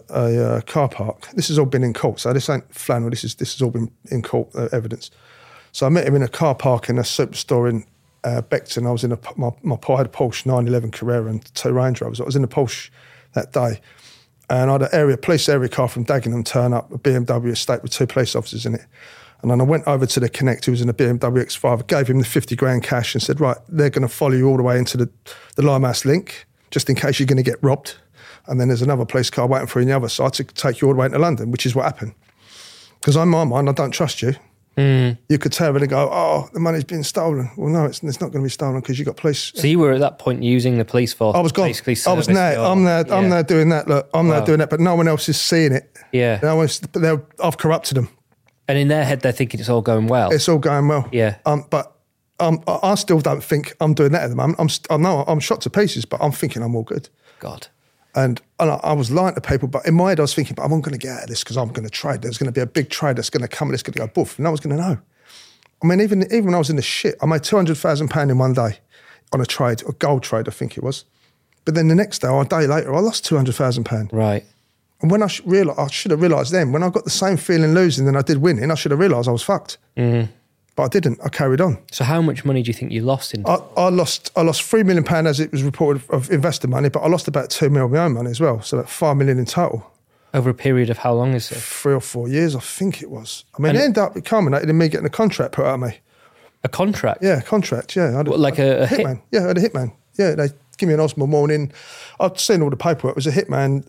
a car park. This has all been in court. So this ain't flannel, this has all been in court evidence. So I met him in a car park in a superstore in Beckton. I was in my I had a Porsche 911 Carrera and 2 Range Rovers. I was in a Porsche that day. And I had a police area car from Dagenham turn up, a BMW estate with 2 police officers in it. And then I went over to the Connect, who was in a BMW X5, gave him the 50 grand cash and said, right, they're going to follow you all the way into the Limehouse link, just in case you're going to get robbed. And then there's another police car waiting for you on the other side to take you all the way into London, which is what happened. Because in my mind, I don't trust you. You could tell when they go, oh, the money's been stolen. Well, no, it's not going to be stolen because you've got police. So you were at that point using the police force. I was gone. I was now. I'm now doing that. Look, I'm now doing that, but no one else is seeing it. Yeah. I've corrupted them. And in their head, they're thinking it's all going well. It's all going well. Yeah. But I still don't think I'm doing that at the moment. I'm shot to pieces, but I'm thinking I'm all good. God. And I was lying to people, but in my head I was thinking, but I'm not going to get out of this because I'm going to trade. There's going to be a big trade that's going to come and it's going to go boof. And no one's going to know. Even when I was in the shit, I made £200,000 in one day on a trade, a gold trade, I think it was. But then the next day or a day later, I lost £200,000. Right. And when I should have realised then, when I got the same feeling losing than I did winning, I should have realised I was fucked. Mm-hmm. But I didn't. I carried on. So how much money do you think you lost in? I lost £3 million as it was reported of investor money, but I lost about £2 million of my own money as well. So about £5 million in total. Over a period of how long is it? 3 or 4 years, I think it was. It ended up culminating in me getting a contract put out of me. A contract? Yeah, a contract, yeah. Like a hitman? Yeah, I had a hitman. Yeah, they give me an Osmo warning. I'd seen all the paperwork. It was a hitman.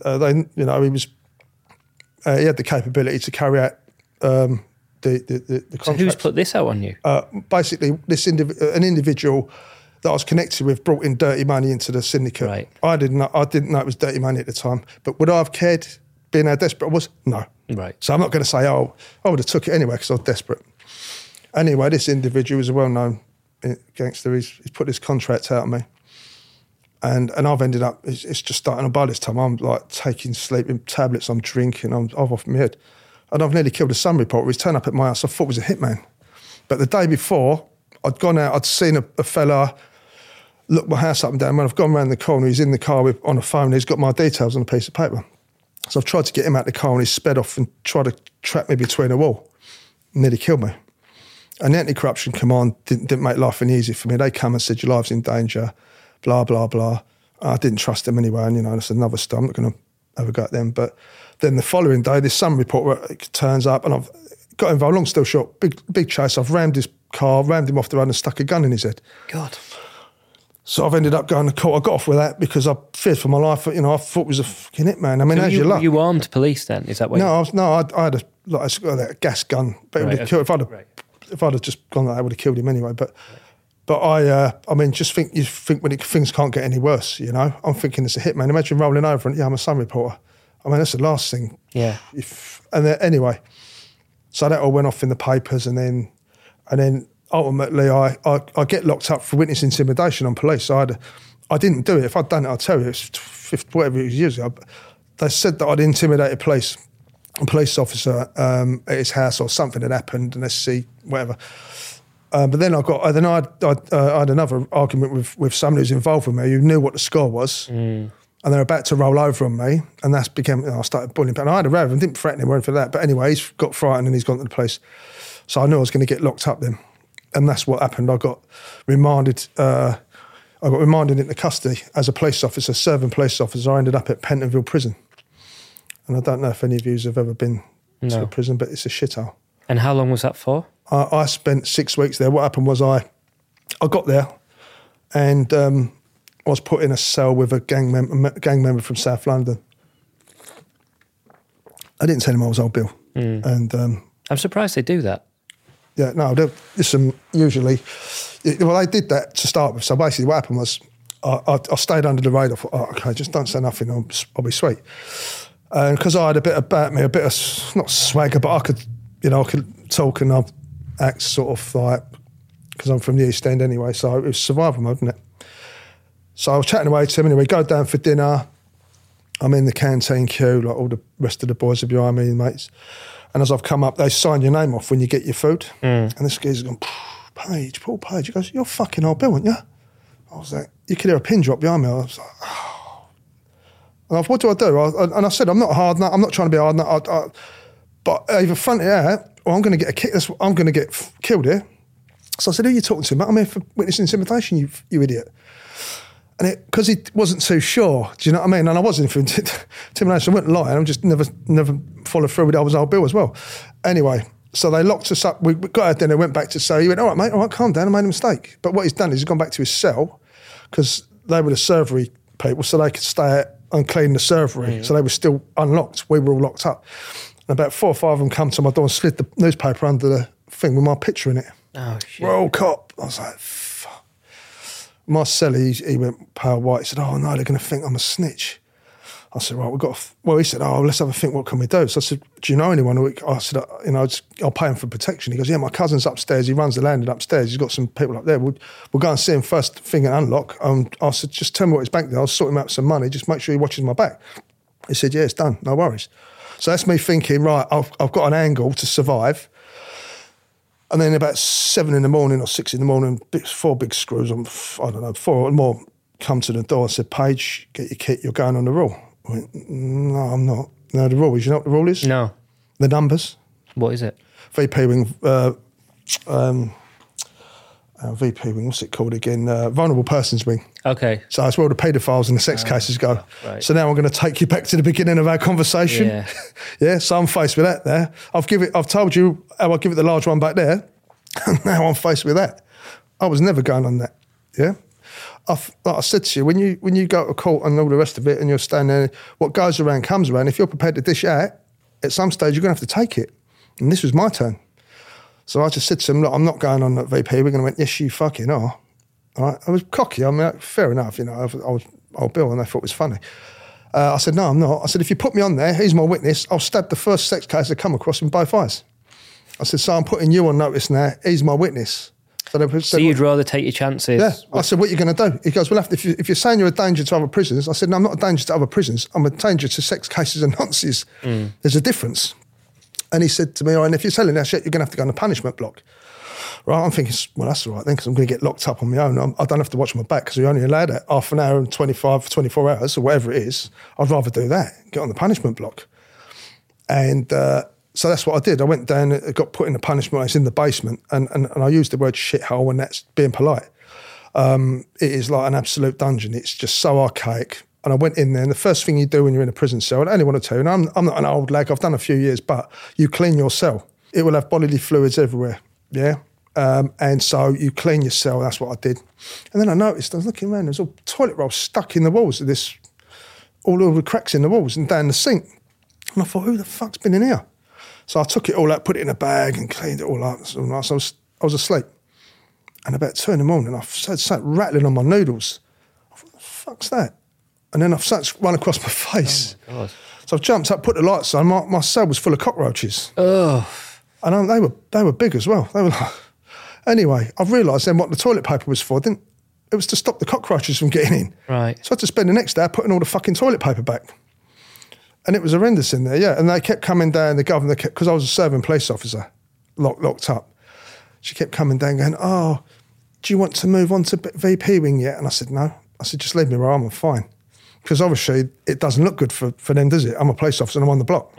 He had the capability to carry out the contract. So who's put this out on you? Basically, an individual that I was connected with brought in dirty money into the syndicate. Right. I didn't know it was dirty money at the time. But would I have cared, being how desperate I was? No. Right. So I'm not going to say, I would have took it anyway because I was desperate. Anyway, this individual is a well-known gangster. He's put this contract out on me. And I've ended up, it's just starting to by this time. I'm like taking sleeping tablets, I'm drinking, I've off my head. And I've nearly killed a Sun reporter. He's turned up at my house. I thought it was a hitman. But the day before, I'd gone out, I'd seen a fella look my house up and down. When I've gone round the corner, he's in the car on a phone, he's got my details on a piece of paper. So I've tried to get him out of the car and he's sped off and tried to trap me between a wall. Nearly killed me. And the Anti-Corruption Command didn't make life any easier for me. They come and said, your life's in danger, blah, blah, blah. I didn't trust them anyway, and that's another story. I'm not going to have a go at them. But then the following day, this Sun reporter turns up and I've got involved, long story short, big chase. I've rammed his car, rammed him off the road and stuck a gun in his head. God. So I've ended up going to court. I got off with that because I feared for my life. I thought it was a fucking hitman. I mean, how's your luck? Were you armed police then? Is that what? No, I had a gas gun. But it would have killed if I'd have just gone like that, I would have killed him anyway. But just think when things can't get any worse. I'm thinking it's a hitman. Imagine rolling over and I'm a Sun reporter. I mean, that's the last thing. Yeah. Anyway, so that all went off in the papers, and then ultimately I get locked up for witness intimidation on police. So I didn't do it. If I'd done it, I'd tell you. It's whatever it was years ago. But they said that I'd intimidated a police officer at his house, or something had happened, and let's see, whatever. But then I had another argument with someone who's involved with me who knew what the score was, and they're about to roll over on me, and that's became. I started bullying, and I had a row with him, didn't threaten him or anything for that. But anyway, he's got frightened and he's gone to the police. So I knew I was going to get locked up then, and that's what happened. I got remanded. Into custody as a police officer, serving police officer. I ended up at Pentonville Prison, and I don't know if any of you have ever been to a prison, but it's a shithole. And how long was that for? I spent 6 weeks there. What happened was I got there and I was put in a cell with a gang member from South London. I didn't tell him I was old Bill. And I'm surprised they do that. Yeah, no, listen, usually, well, they did that to start with. So basically what happened was I stayed under the radar. I thought, okay, just don't say nothing, I'll be sweet. And because I had a bit about me, a bit of, not swagger, but I could talk and I'd act sort of like, because I'm from the East End anyway, so it was survival mode, wasn't it? So I was chatting away to him anyway, go down for dinner. I'm in the canteen queue, like all the rest of the boys are behind me, mates. And as I've come up, they sign your name off when you get your food. And this guy's gone, Paul Page. He goes, you're fucking old Bill, aren't you? I was like, you could hear a pin drop behind me. I was like, oh. And I thought, what do I do? And I said, I'm not a hard nut. I'm not trying to be a hard nut. But either front it out, or I'm going to get a kick. I'm going to get killed here. So I said, who are you talking to, mate? I'm here for witness intimidation, you idiot. And because he wasn't too sure, do you know what I mean? And I wasn't for intimidation, I wasn't lying. I'm just never followed through with it. I was old Bill as well. Anyway, so they locked us up. We got out there and went back to cell. He went, all right, mate, all right, calm down, I made a mistake. But what he's done is he's gone back to his cell because they were the servery people, so they could stay out and clean the servery. So they were still unlocked. We were all locked up. And about 4 or 5 of them come to my door and slid the newspaper under the thing with my picture in it. Oh, shit. Roll cop. I was like, fuck. My cellie, he went pale white. He said, oh, no, they're going to think I'm a snitch. I said, right, he said, oh, let's have a think, what can we do? So I said, do you know anyone? I said, I'll pay him for protection. He goes, yeah, my cousin's upstairs. He runs the landing upstairs. He's got some people up there. We'll go and see him first thing at unlock. I said, just tell me what his bank is. I'll sort him out some money. Just make sure he watches my back. He said, yeah, it's done. No worries. So that's me thinking, right, I've got an angle to survive. And then about 7 in the morning or 6 in the morning, 4 big screws, 4 or more, come to the door and said, Page, get your kit, you're going on the rule. I went, no, I'm not. No, the rule is, you know what the rule is? No. The numbers. What is it? VP wing, VP wing, what's it called again? Vulnerable persons wing. Okay. So that's where all the paedophiles and the sex cases go. Right. So now I'm going to take you back to the beginning of our conversation. Yeah. Yeah. So I'm faced with that there. I've told you how I give it the large one back there. And now I'm faced with that. I was never going on that. Yeah. like I said to you, when you go to court and all the rest of it and you're standing there, what goes around comes around. If you're prepared to dish out, at some stage you're going to have to take it. And this was my turn. So I just said to him, look, I'm not going on that VP. We're going to went, yes, you fucking are. All right? I was cocky. I mean, fair enough, I was old Bill and they thought it was funny. I said, no, I'm not. I said, if you put me on there, he's my witness, I'll stab the first sex case I come across in both eyes. I said, so I'm putting you on notice now, he's my witness. So you'd rather take your chances? Yeah. I said, what are you going to do? He goes, well, if you're saying you're a danger to other prisoners, I said, no, I'm not a danger to other prisoners. I'm a danger to sex cases and nonces. There's a difference. And he said to me, all right, and if you're telling that shit, you're going to have to go on the punishment block. Right, I'm thinking, well, that's all right then, because I'm going to get locked up on my own. I don't have to watch my back because we're only allowed it half an hour and 24 hours or whatever it is. I'd rather do that, get on the punishment block. And so that's what I did. I went down, got put in the punishment. It's in the basement, and I used the word shithole, and that's being polite. It is like an absolute dungeon. It's just so archaic. And I went in there, and the first thing you do when you're in a prison cell, I only want to tell you, and I'm not an old lag, I've done a few years, but you clean your cell. It will have bodily fluids everywhere, yeah? And so you clean your cell, that's what I did. And then I noticed, I was looking around, there's all toilet rolls stuck in the walls of this, all the cracks in the walls and down the sink. And I thought, who the fuck's been in here? So I took it all out, put it in a bag and cleaned it all up. So I was asleep. And about 2 a.m, I started rattling on my noodles. I thought, what the fuck's that? And then I started to run across my face. Oh my God. So I jumped up, put the lights on. My cell was full of cockroaches. Oh. And they were big as well. They were like... Anyway, I've realised then what the toilet paper was for. It was to stop the cockroaches from getting in. Right. So I had to spend the next day putting all the fucking toilet paper back. And it was horrendous in there, yeah. And they kept coming down, the governor kept, because I was a serving police officer, locked up. She kept coming down going, oh, do you want to move on to VP wing yet? And I said, no. I said, just leave me where I'm fine. Because obviously it doesn't look good for them, does it? I'm a police officer and I'm on the block.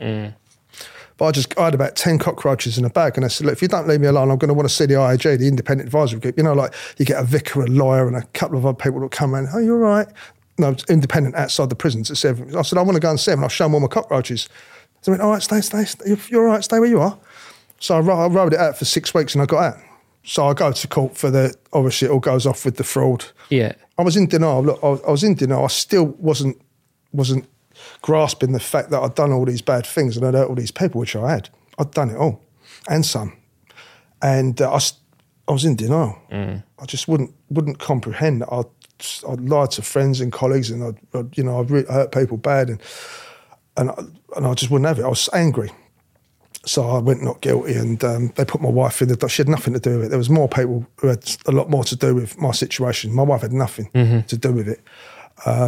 But I had about 10 cockroaches in a bag, and I said, look, if you don't leave me alone, I'm going to want to see the IAG, the Independent Advisory Group. You know, like you get a vicar, a lawyer, and a couple of other people that come around, oh, you're all right. No, it's independent outside the prisons at 7. I said, I want to go and see them, and I'll show them all my cockroaches. So I went, all right, stay, you're all right, stay where you are. So I rode it out for 6 weeks, and I got out. So I go to court for obviously it all goes off with the fraud. Yeah. I was in denial. Look, I was in denial. I still wasn't grasping the fact that I'd done all these bad things and I'd hurt all these people, which I had. I'd done it all, and some. And I was in denial. I just wouldn't comprehend that I'd lied to friends and colleagues, and I'd hurt people bad, and I just wouldn't have it. I was angry. So I went not guilty, and they put my wife in the... She had nothing to do with it. There was more people who had a lot more to do with my situation. My wife had nothing to do with it. I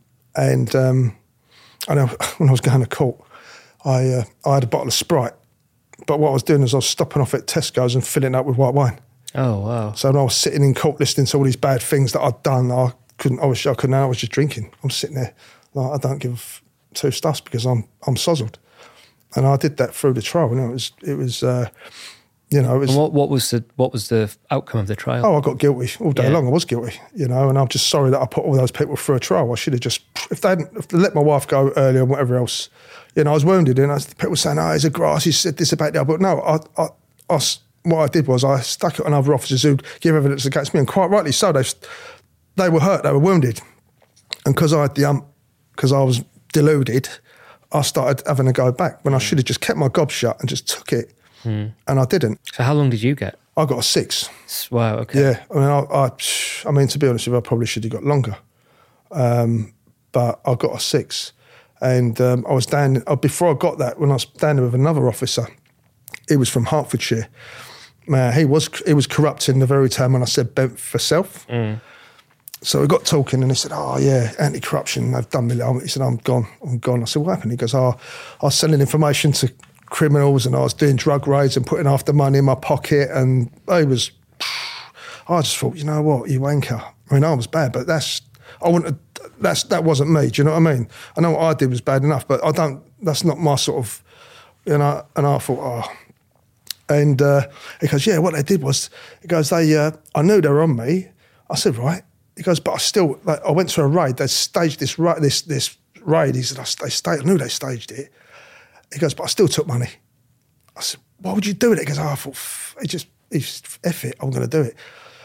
know when I was going to court, I had a bottle of Sprite. But what I was doing is I was stopping off at Tesco's and filling it up with white wine. Oh, wow. So when I was sitting in court listening to all these bad things that I'd done, I was just drinking. I'm sitting there, like, I don't give two stuffs because I'm sozzled. And I did that through the trial. And it was. And what was the outcome of the trial? Oh, I got guilty all day long. I was guilty, and I'm just sorry that I put all those people through a trial. I should have just, if they let my wife go earlier and whatever else, I was wounded. And people saying, oh, he's a grass, he said this about that. But no, what I did was I stuck it on other officers who give evidence against me, and quite rightly so. They were hurt, they were wounded. And because I was deluded, I started having to go back when I should have just kept my gob shut and just took it. And I didn't. So how long did you get? I got a 6. Wow, okay. Yeah, I mean, to be honest with you, I probably should have got longer. But I got a 6. And I was down, before I got that, when I was down there with another officer, he was from Hertfordshire. He was corrupt in the very time when I said bent for self. So we got talking, and he said, oh yeah, anti-corruption, they've done me. He said, I'm gone. I said, what happened? He goes, I was selling information to criminals, and I was doing drug raids and putting half the money in my pocket, and I just thought, you know what, you wanker. I mean, I was bad, but that wasn't me, do you know what I mean? I know what I did was bad enough, but that's not my sort of, and I thought, and he goes, yeah, what they did was, he goes, I knew they were on me. I said, right. He goes, but I still, I went to a raid, they staged this raid. He said, I knew they staged it. He goes, but I still took money. I said, why would you do it? He goes, I thought, he's F it, I'm going to do it.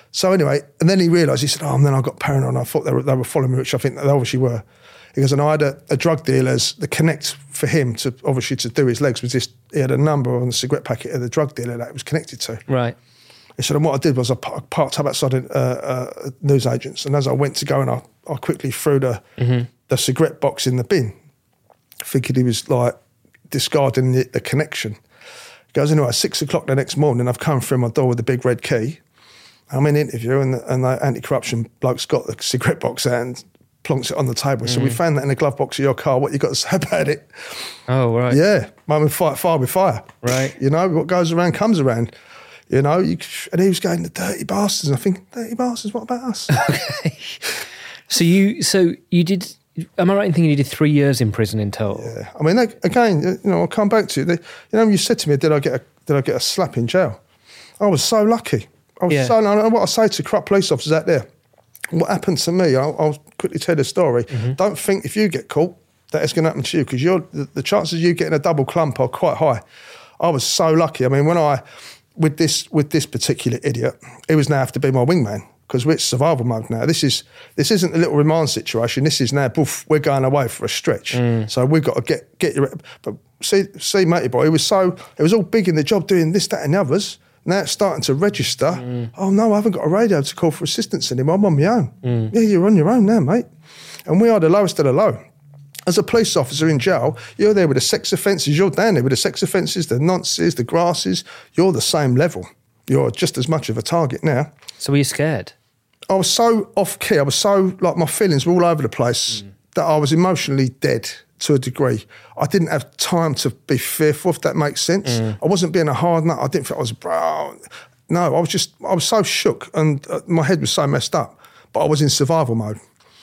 So anyway, and then he realised, he said, and then I got paranoid and I thought they were following me, which I think they obviously were. He goes, and I had a drug dealer's, the connect for him to do his legs was this, he had a number on the cigarette packet of the drug dealer that it was connected to. Right. He said, and what I did was I parked up outside newsagents, and as I went to go and I quickly threw the cigarette box in the bin, thinking he was like discarding the connection. He goes, anyway, at 6 o'clock the next morning, I've come through my door with the big red key. I'm in interview, and the anti-corruption bloke's got the cigarette box out and plonks it on the table. So we found that in the glove box of your car. What you got to say about it? Oh, right. Yeah. I'm fight fire with fire. Right. You know, what goes around comes around. You know, and he was going, the dirty bastards. And I think, dirty bastards, what about us? Okay. So you did, am I right in thinking you did 3 years in prison in total? Yeah. I mean, again, you know, I'll come back to it. You said to me, did I get a slap in jail? I was so lucky. What I say to corrupt police officers out there, what happened to me, I'll quickly tell the story. Don't think if you get caught that it's going to happen to you, because the chances of you getting a double clump are quite high. I was so lucky. I mean, with this particular idiot, he was now have to be my wingman, because we're survival mode now. This isn't a little remand situation. This is now, poof, we're going away for a stretch. So we've got to get your. But see, matey boy, it was all big in the job, doing this, that, and the others. Now it's starting to register. Oh no, I haven't got a radio to call for assistance anymore. I'm on my own. Yeah, you're on your own now, mate. And we are the lowest of the low. As a police officer in jail, you're there with the sex offences, you're down there with the sex offences, the nonces, the grasses. You're the same level. You're just as much of a target now. So were you scared? I was so off key. I was so, like, my feelings were all over the place that I was emotionally dead to a degree. I didn't have time to be fearful, if that makes sense. I wasn't being a hard nut. I didn't think I was, no, I was so shook, and my head was so messed up, but I was in survival mode.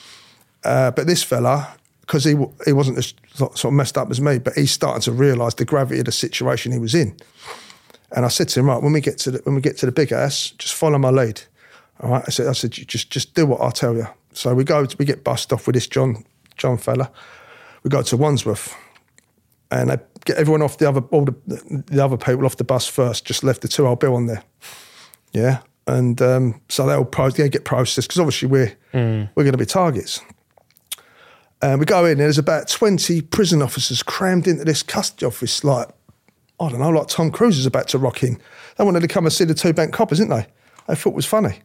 But this fella, because he wasn't as sort of messed up as me, but he's starting to realise the gravity of the situation he was in. And I said to him, right, when we get to the big house, just follow my lead. All right, I said, just do what I tell you. So we get bussed off with this John fella. We go to Wandsworth, and they get everyone off all the other people off the bus first. Just left the 2-old bill on there, yeah. And so they all get processed, because obviously we're going to be targets. And we go in, and there's about 20 prison officers crammed into this custody office, like, I don't know, like Tom Cruise is about to rock in. They wanted to come and see the 2 bank coppers, didn't they? They thought it was funny.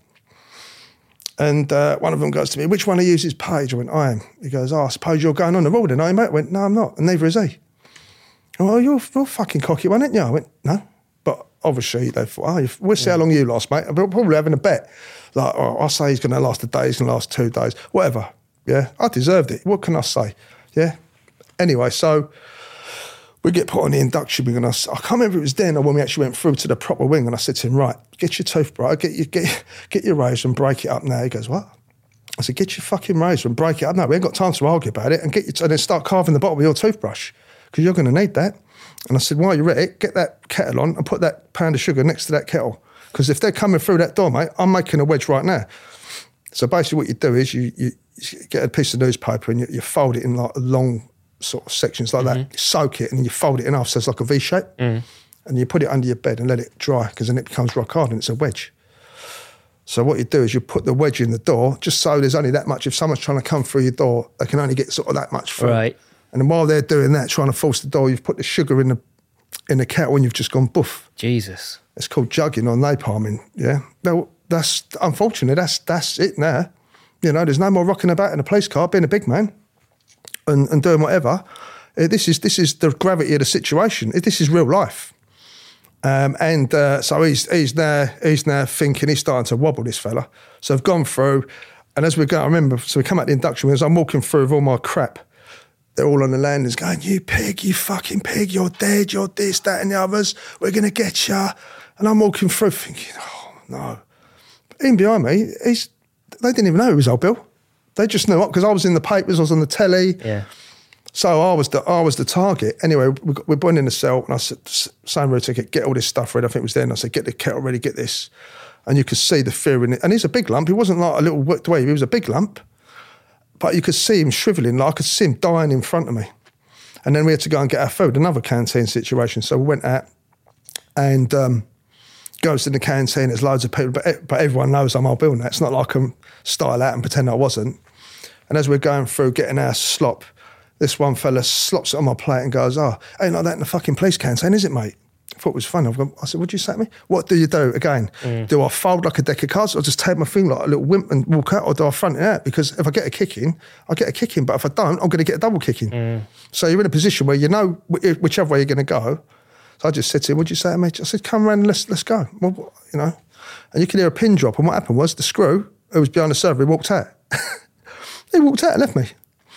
And one of them goes to me, which one of you is Page? I went, I am. He goes, I suppose you're going on the road, and I mate. I went, no, I'm not, and neither is he. Well, you're fucking cocky one, aren't you? I went, no. But obviously they thought, we'll see how long you last, mate. We're probably having a bet. Like, I say he's going to last a day, he's going to last 2 days, whatever. Yeah, I deserved it. What can I say? Yeah. Anyway, so we get put on the induction wing, and I can't remember if it was then or when we actually went through to the proper wing, and I said to him, right, get your toothbrush, get your razor and break it up now. He goes, what? I said, get your fucking razor and break it up now. We ain't got time to argue about it, and then start carving the bottom of your toothbrush, because you're going to need that. And I said, while you're at it, get that kettle on and put that pound of sugar next to that kettle, because if they're coming through that door, mate, I'm making a wedge right now. So basically what you do is you get a piece of newspaper and you fold it in like long sort of sections like that, you soak it, and then you fold it in half so it's like a V shape, and you put it under your bed and let it dry, because then it becomes rock hard and it's a wedge. So what you do is you put the wedge in the door, just so there's only that much. If someone's trying to come through your door, they can only get sort of that much through. Right. And then while they're doing that, trying to force the door, you've put the sugar in the kettle and you've just gone boof. Jesus. It's called jugging or napalming, yeah. Well, that's unfortunately, that's it now. You know, there's no more rocking about in a police car, being a big man and doing whatever. This is the gravity of the situation. This is real life. So he's now thinking, he's starting to wobble, this fella. So I've gone through, and as we go, I remember, so we come out the induction, as I'm walking through with all my crap, they're all on the landings going, you pig, you fucking pig, you're dead, you're this, that and the others, we're going to get you. And I'm walking through thinking, oh no. In behind me, they didn't even know it was old Bill. They just knew up, because I was in the papers, I was on the telly. Yeah. So I was the target. Anyway, we're put in the cell, and I said, same routine, get all this stuff ready. I think it was then. I said, get the kettle ready, get this. And you could see the fear in it. And he's a big lump. He wasn't like a little worked away. He was a big lump. But you could see him shrivelling. Like I could see him dying in front of me. And then we had to go and get our food, another canteen situation. So we went out and goes to the canteen, there's loads of people, but everyone knows I'm old Bill now. It's not like I can style out and pretend I wasn't. And as we're going through getting our slop, this one fella slops it on my plate and goes, "Oh, ain't like that in the fucking police canteen, is it, mate?" I thought it was funny. I said, "What'd you say to me? What do you do again? Do I fold like a deck of cards, or just take my thing like a little wimp and walk out, or do I front it out? Because if I get a kicking, I get a kicking, but if I don't, I'm going to get a double kicking." So you're in a position where you know whichever way you're going to go. So I just said to him, "What'd you say to me?" I said, "Come around and let's go." Well, you know, and you could hear a pin drop. And what happened was the screw who was behind the server, he walked out. He walked out and left me.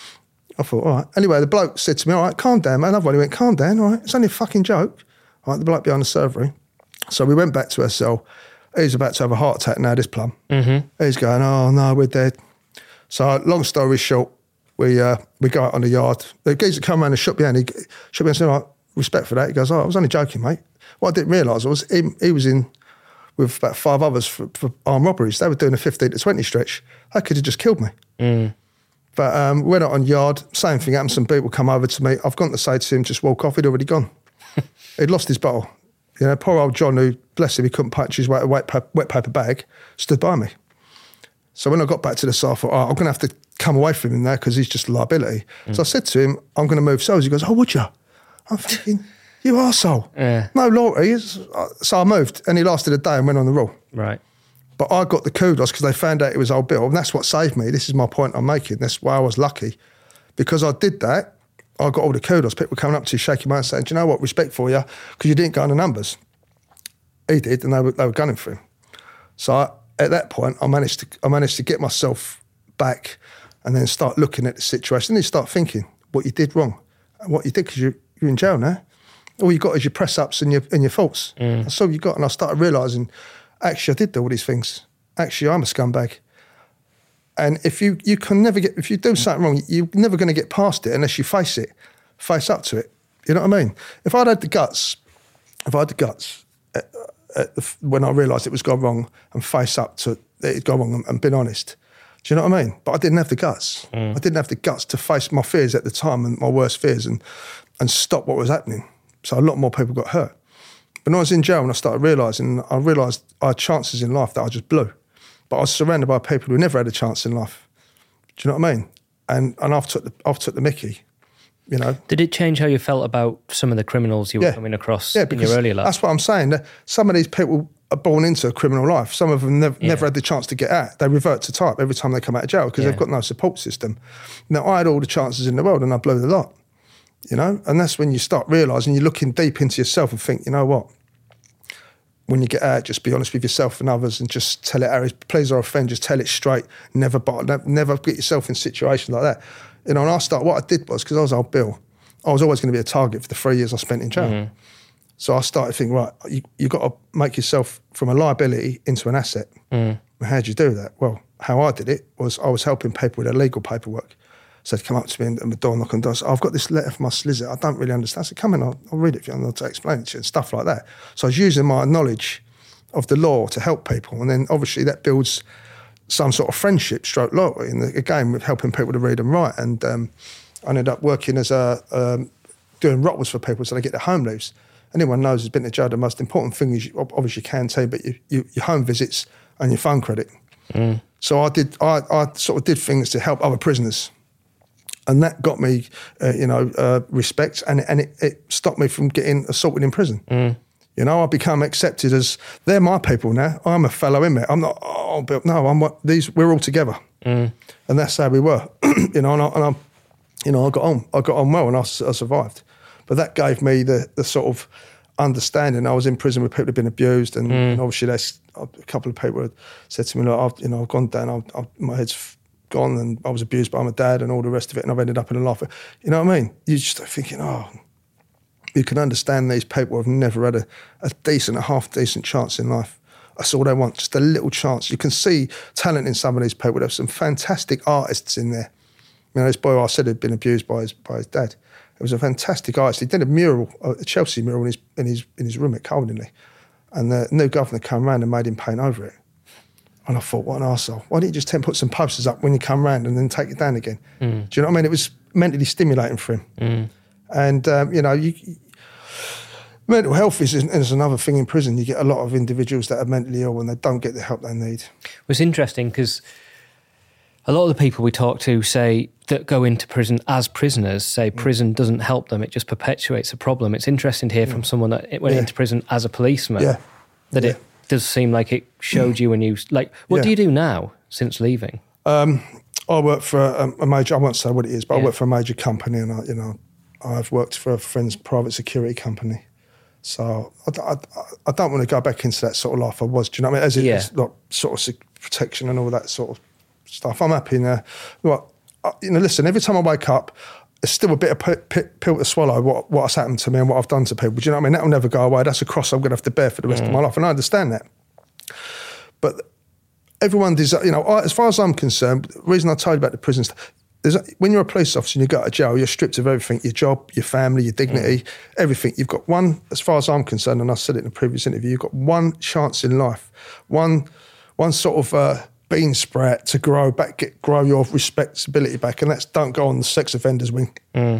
I thought, all right. Anyway, the bloke said to me, "All right, calm down, man." Another one, he went, "Calm down, all right. It's only a fucking joke." All right, the bloke behind the servery. So we went back to our cell. He's about to have a heart attack now, this plum. He's going, "Oh, no, we're dead." So long story short, we go out on the yard. The geezer come around and shook me hand. He shook me and said, "All right, respect for that." He goes, "Oh, I was only joking, mate." What I didn't realise was he was in with about 5 others for armed robberies. They were doing a 15 to 20 stretch. They could have just killed me. But we went out on yard, same thing happened, some people come over to me. I've gone to say to him, just walk off, he'd already gone. He'd lost his bottle. You know, poor old John, who, bless him, he couldn't punch his weight, a wet paper bag, stood by me. So when I got back to the cell, I thought, I'm going to have to come away from him now because he's just a liability. So I said to him, "I'm going to move cells." He goes, "Oh, would you?" I'm thinking, "You arsehole. No loyalty." So I moved, and he lasted a day and went on the roll. Right. But I got the kudos because they found out it was old Bill, and that's what saved me. This is my point I'm making. That's why I was lucky. Because I did that, I got all the kudos. People were coming up to you, shaking my hand, saying, "Do you know what, respect for you, because you didn't go on the numbers." He did, and they were gunning for him. So at that point, I managed to get myself back and then start looking at the situation. Then you start thinking what you did wrong and what you did, because you're in jail now. All you got is your press-ups and your faults. That's all you got. And I started realising, actually, I did do all these things. Actually, I'm a scumbag. And if you do something wrong, you're never going to get past it unless you face up to it. You know what I mean? If I had the guts when I realised it was gone wrong and face up to it had gone wrong and been honest. Do you know what I mean? But I didn't have the guts. I didn't have the guts to face my fears at the time and my worst fears and stop what was happening. So a lot more people got hurt. When I was in jail and I realised I had chances in life that I just blew. But I was surrounded by people who never had a chance in life. Do you know what I mean? And I've took the mickey, you know. Did it change how you felt about some of the criminals you were coming across in your earlier life? That's what I'm saying. Some of these people are born into a criminal life. Some of them never had the chance to get out. They revert to type every time they come out of jail because they've got no support system. Now, I had all the chances in the world and I blew the lot, you know. And that's when you start realising, you're looking deep into yourself and think, you know what? When you get out, just be honest with yourself and others and just tell it how it is. Please or offend, just tell it straight. Never get yourself in situations like that. You know, and what I did was, because I was old Bill, I was always going to be a target for the 3 years I spent in jail. So I started thinking, right, you got to make yourself from a liability into an asset. How do you do that? Well, how I did it was I was helping people with their legal paperwork. So they'd come up to me and the door, knock on the door. So I've got this letter from my solicitor. I don't really understand. I said, come in, I'll read it for you and I'll explain it to you and stuff like that. So I was using my knowledge of the law to help people. And then obviously that builds some sort of friendship stroke loyalty in the game with helping people to read and write. And I ended up working as doing rotters for people so they get their home leaves. Anyone knows who's been to jail, the most important thing is obviously you can say, but your home visits and your phone credit. So I sort of did things to help other prisoners. And that got me, respect, and it stopped me from getting assaulted in prison. You know, I become accepted as, they're my people now. I'm a fellow inmate. I'm not, we're all together. And that's how we were. You know, I got on well and I survived. But that gave me the sort of understanding. I was in prison with people who'd been abused and obviously a couple of people had said to me, look, I've gone down, my head's gone and I was abused by my dad and all the rest of it and I've ended up in a life. You know what I mean? You just start thinking, you can understand these people have never had a half-decent chance in life. That's all they want, just a little chance. You can see talent in some of these people. There's some fantastic artists in there. You know, this boy I said had been abused by his dad. It was a fantastic artist. He did a mural, a Chelsea mural in his room at Coldingley. And the new governor came round and made him paint over it. And I thought, what an arsehole. Why don't you just put some posters up when you come round and then take it down again? Do you know what I mean? It was mentally stimulating for him. And, Mental health is another thing in prison. You get a lot of individuals that are mentally ill and they don't get the help they need. It's interesting because a lot of the people we talk to say that go into prison as prisoners say prison doesn't help them, it just perpetuates a problem. It's interesting to hear from someone that went into prison as a policeman that it does seem like it showed you when you, like, what do you do now since leaving? I work for a major, I won't say what it is, but I work for a major company, and I've worked for a friend's private security company. So I don't want to go back into that sort of life I was. Do you know what I mean? It's like sort of protection and all that sort of stuff. I'm happy now. Well, listen, every time I wake up, it's still a bit of pill to swallow what's happened to me and what I've done to people. Do you know what I mean? That'll never go away. That's a cross I'm going to have to bear for the rest of my life, and I understand that. But everyone deserves, as far as I'm concerned, the reason I told you about the prison stuff, when you're a police officer and you go to jail, you're stripped of everything, your job, your family, your dignity, everything. You've got one, as far as I'm concerned, and I said it in a previous interview, you've got one chance in life, one sort of bean sprout to grow your respectability back, and that's don't go on the sex offenders wing.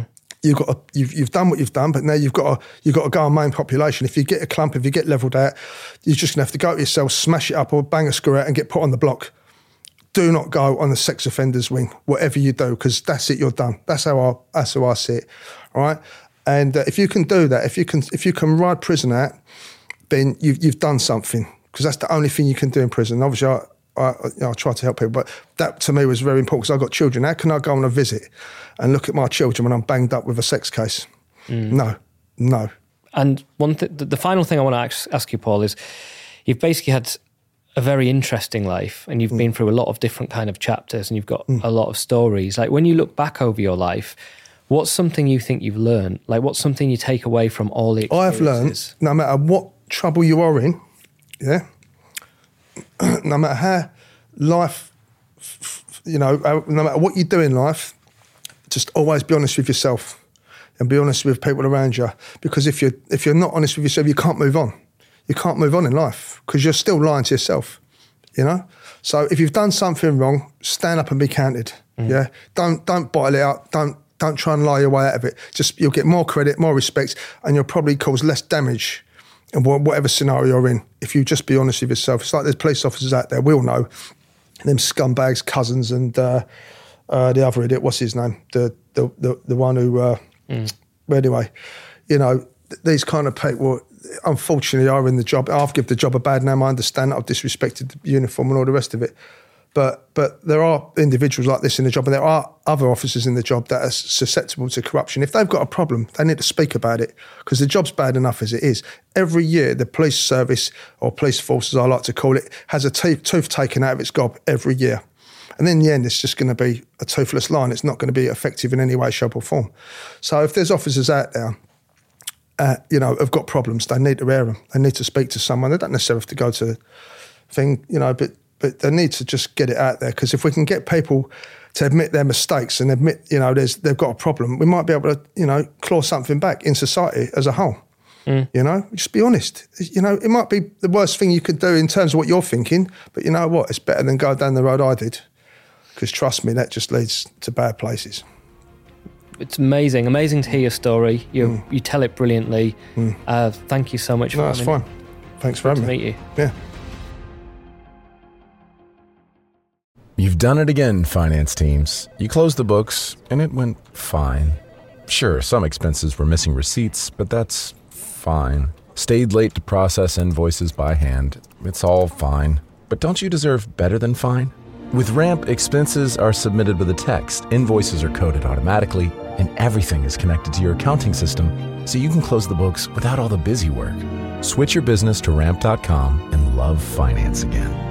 You've done what you've done, but now you've got to go on main population. If you get a clump, if you get levelled out, you're just going to have to go to yourself, smash it up, or bang a screw out and get put on the block. Do not go on the sex offenders wing, whatever you do, because that's it. You're done. That's how I see it. All right. And if you can do that, if you can ride prison out, then you've done something, because that's the only thing you can do in prison. Obviously, I try to help people, but that to me was very important because I've got children. How can I go on a visit and look at my children when I'm banged up with a sex case? No. And the final thing I want to ask you, Paul, is you've basically had a very interesting life, and you've been through a lot of different kind of chapters, and you've got a lot of stories. Like, when you look back over your life, what's something you think you've learned? Like, what's something you take away from all the experiences? I've learned, no matter what trouble you are in, no matter how life, no matter what you do in life, just always be honest with yourself and be honest with people around you. Because if you're not honest with yourself, you can't move on. You can't move on in life because you're still lying to yourself, So if you've done something wrong, stand up and be counted. Don't bottle it out. Don't try and lie your way out of it. Just, you'll get more credit, more respect, and you'll probably cause less damage in whatever scenario you're in if you just be honest with yourself. It's like there's police officers out there, we all know, them scumbags, Cousins, and the other idiot, what's his name? The one who, anyway, these kind of people, unfortunately, are in the job. I've given the job a bad name. I understand that I've disrespected the uniform and all the rest of it. But there are individuals like this in the job, and there are other officers in the job that are susceptible to corruption. If they've got a problem, they need to speak about it, because the job's bad enough as it is. Every year, the police service, or police force, as I like to call it, has a tooth taken out of its gob every year. And then in the end, it's just going to be a toothless line. It's not going to be effective in any way, shape or form. So if there's officers out there, have got problems, they need to air them. They need to speak to someone. They don't necessarily have to go to thing, but they need to just get it out there, because if we can get people to admit their mistakes and admit, they've got a problem, we might be able to, claw something back in society as a whole. Just be honest. It might be the worst thing you could do in terms of what you're thinking, but you know what? It's better than go down the road I did, because trust me, that just leads to bad places. It's amazing to hear your story. You tell it brilliantly. Thank you so much for that's fine. Thanks for having me. Meet you. Yeah. You've done it again, finance teams. You closed the books, and it went fine. Sure, some expenses were missing receipts, but that's fine. Stayed late to process invoices by hand. It's all fine. But don't you deserve better than fine? With Ramp, expenses are submitted with a text, invoices are coded automatically, and everything is connected to your accounting system, so you can close the books without all the busy work. Switch your business to Ramp.com and love finance again.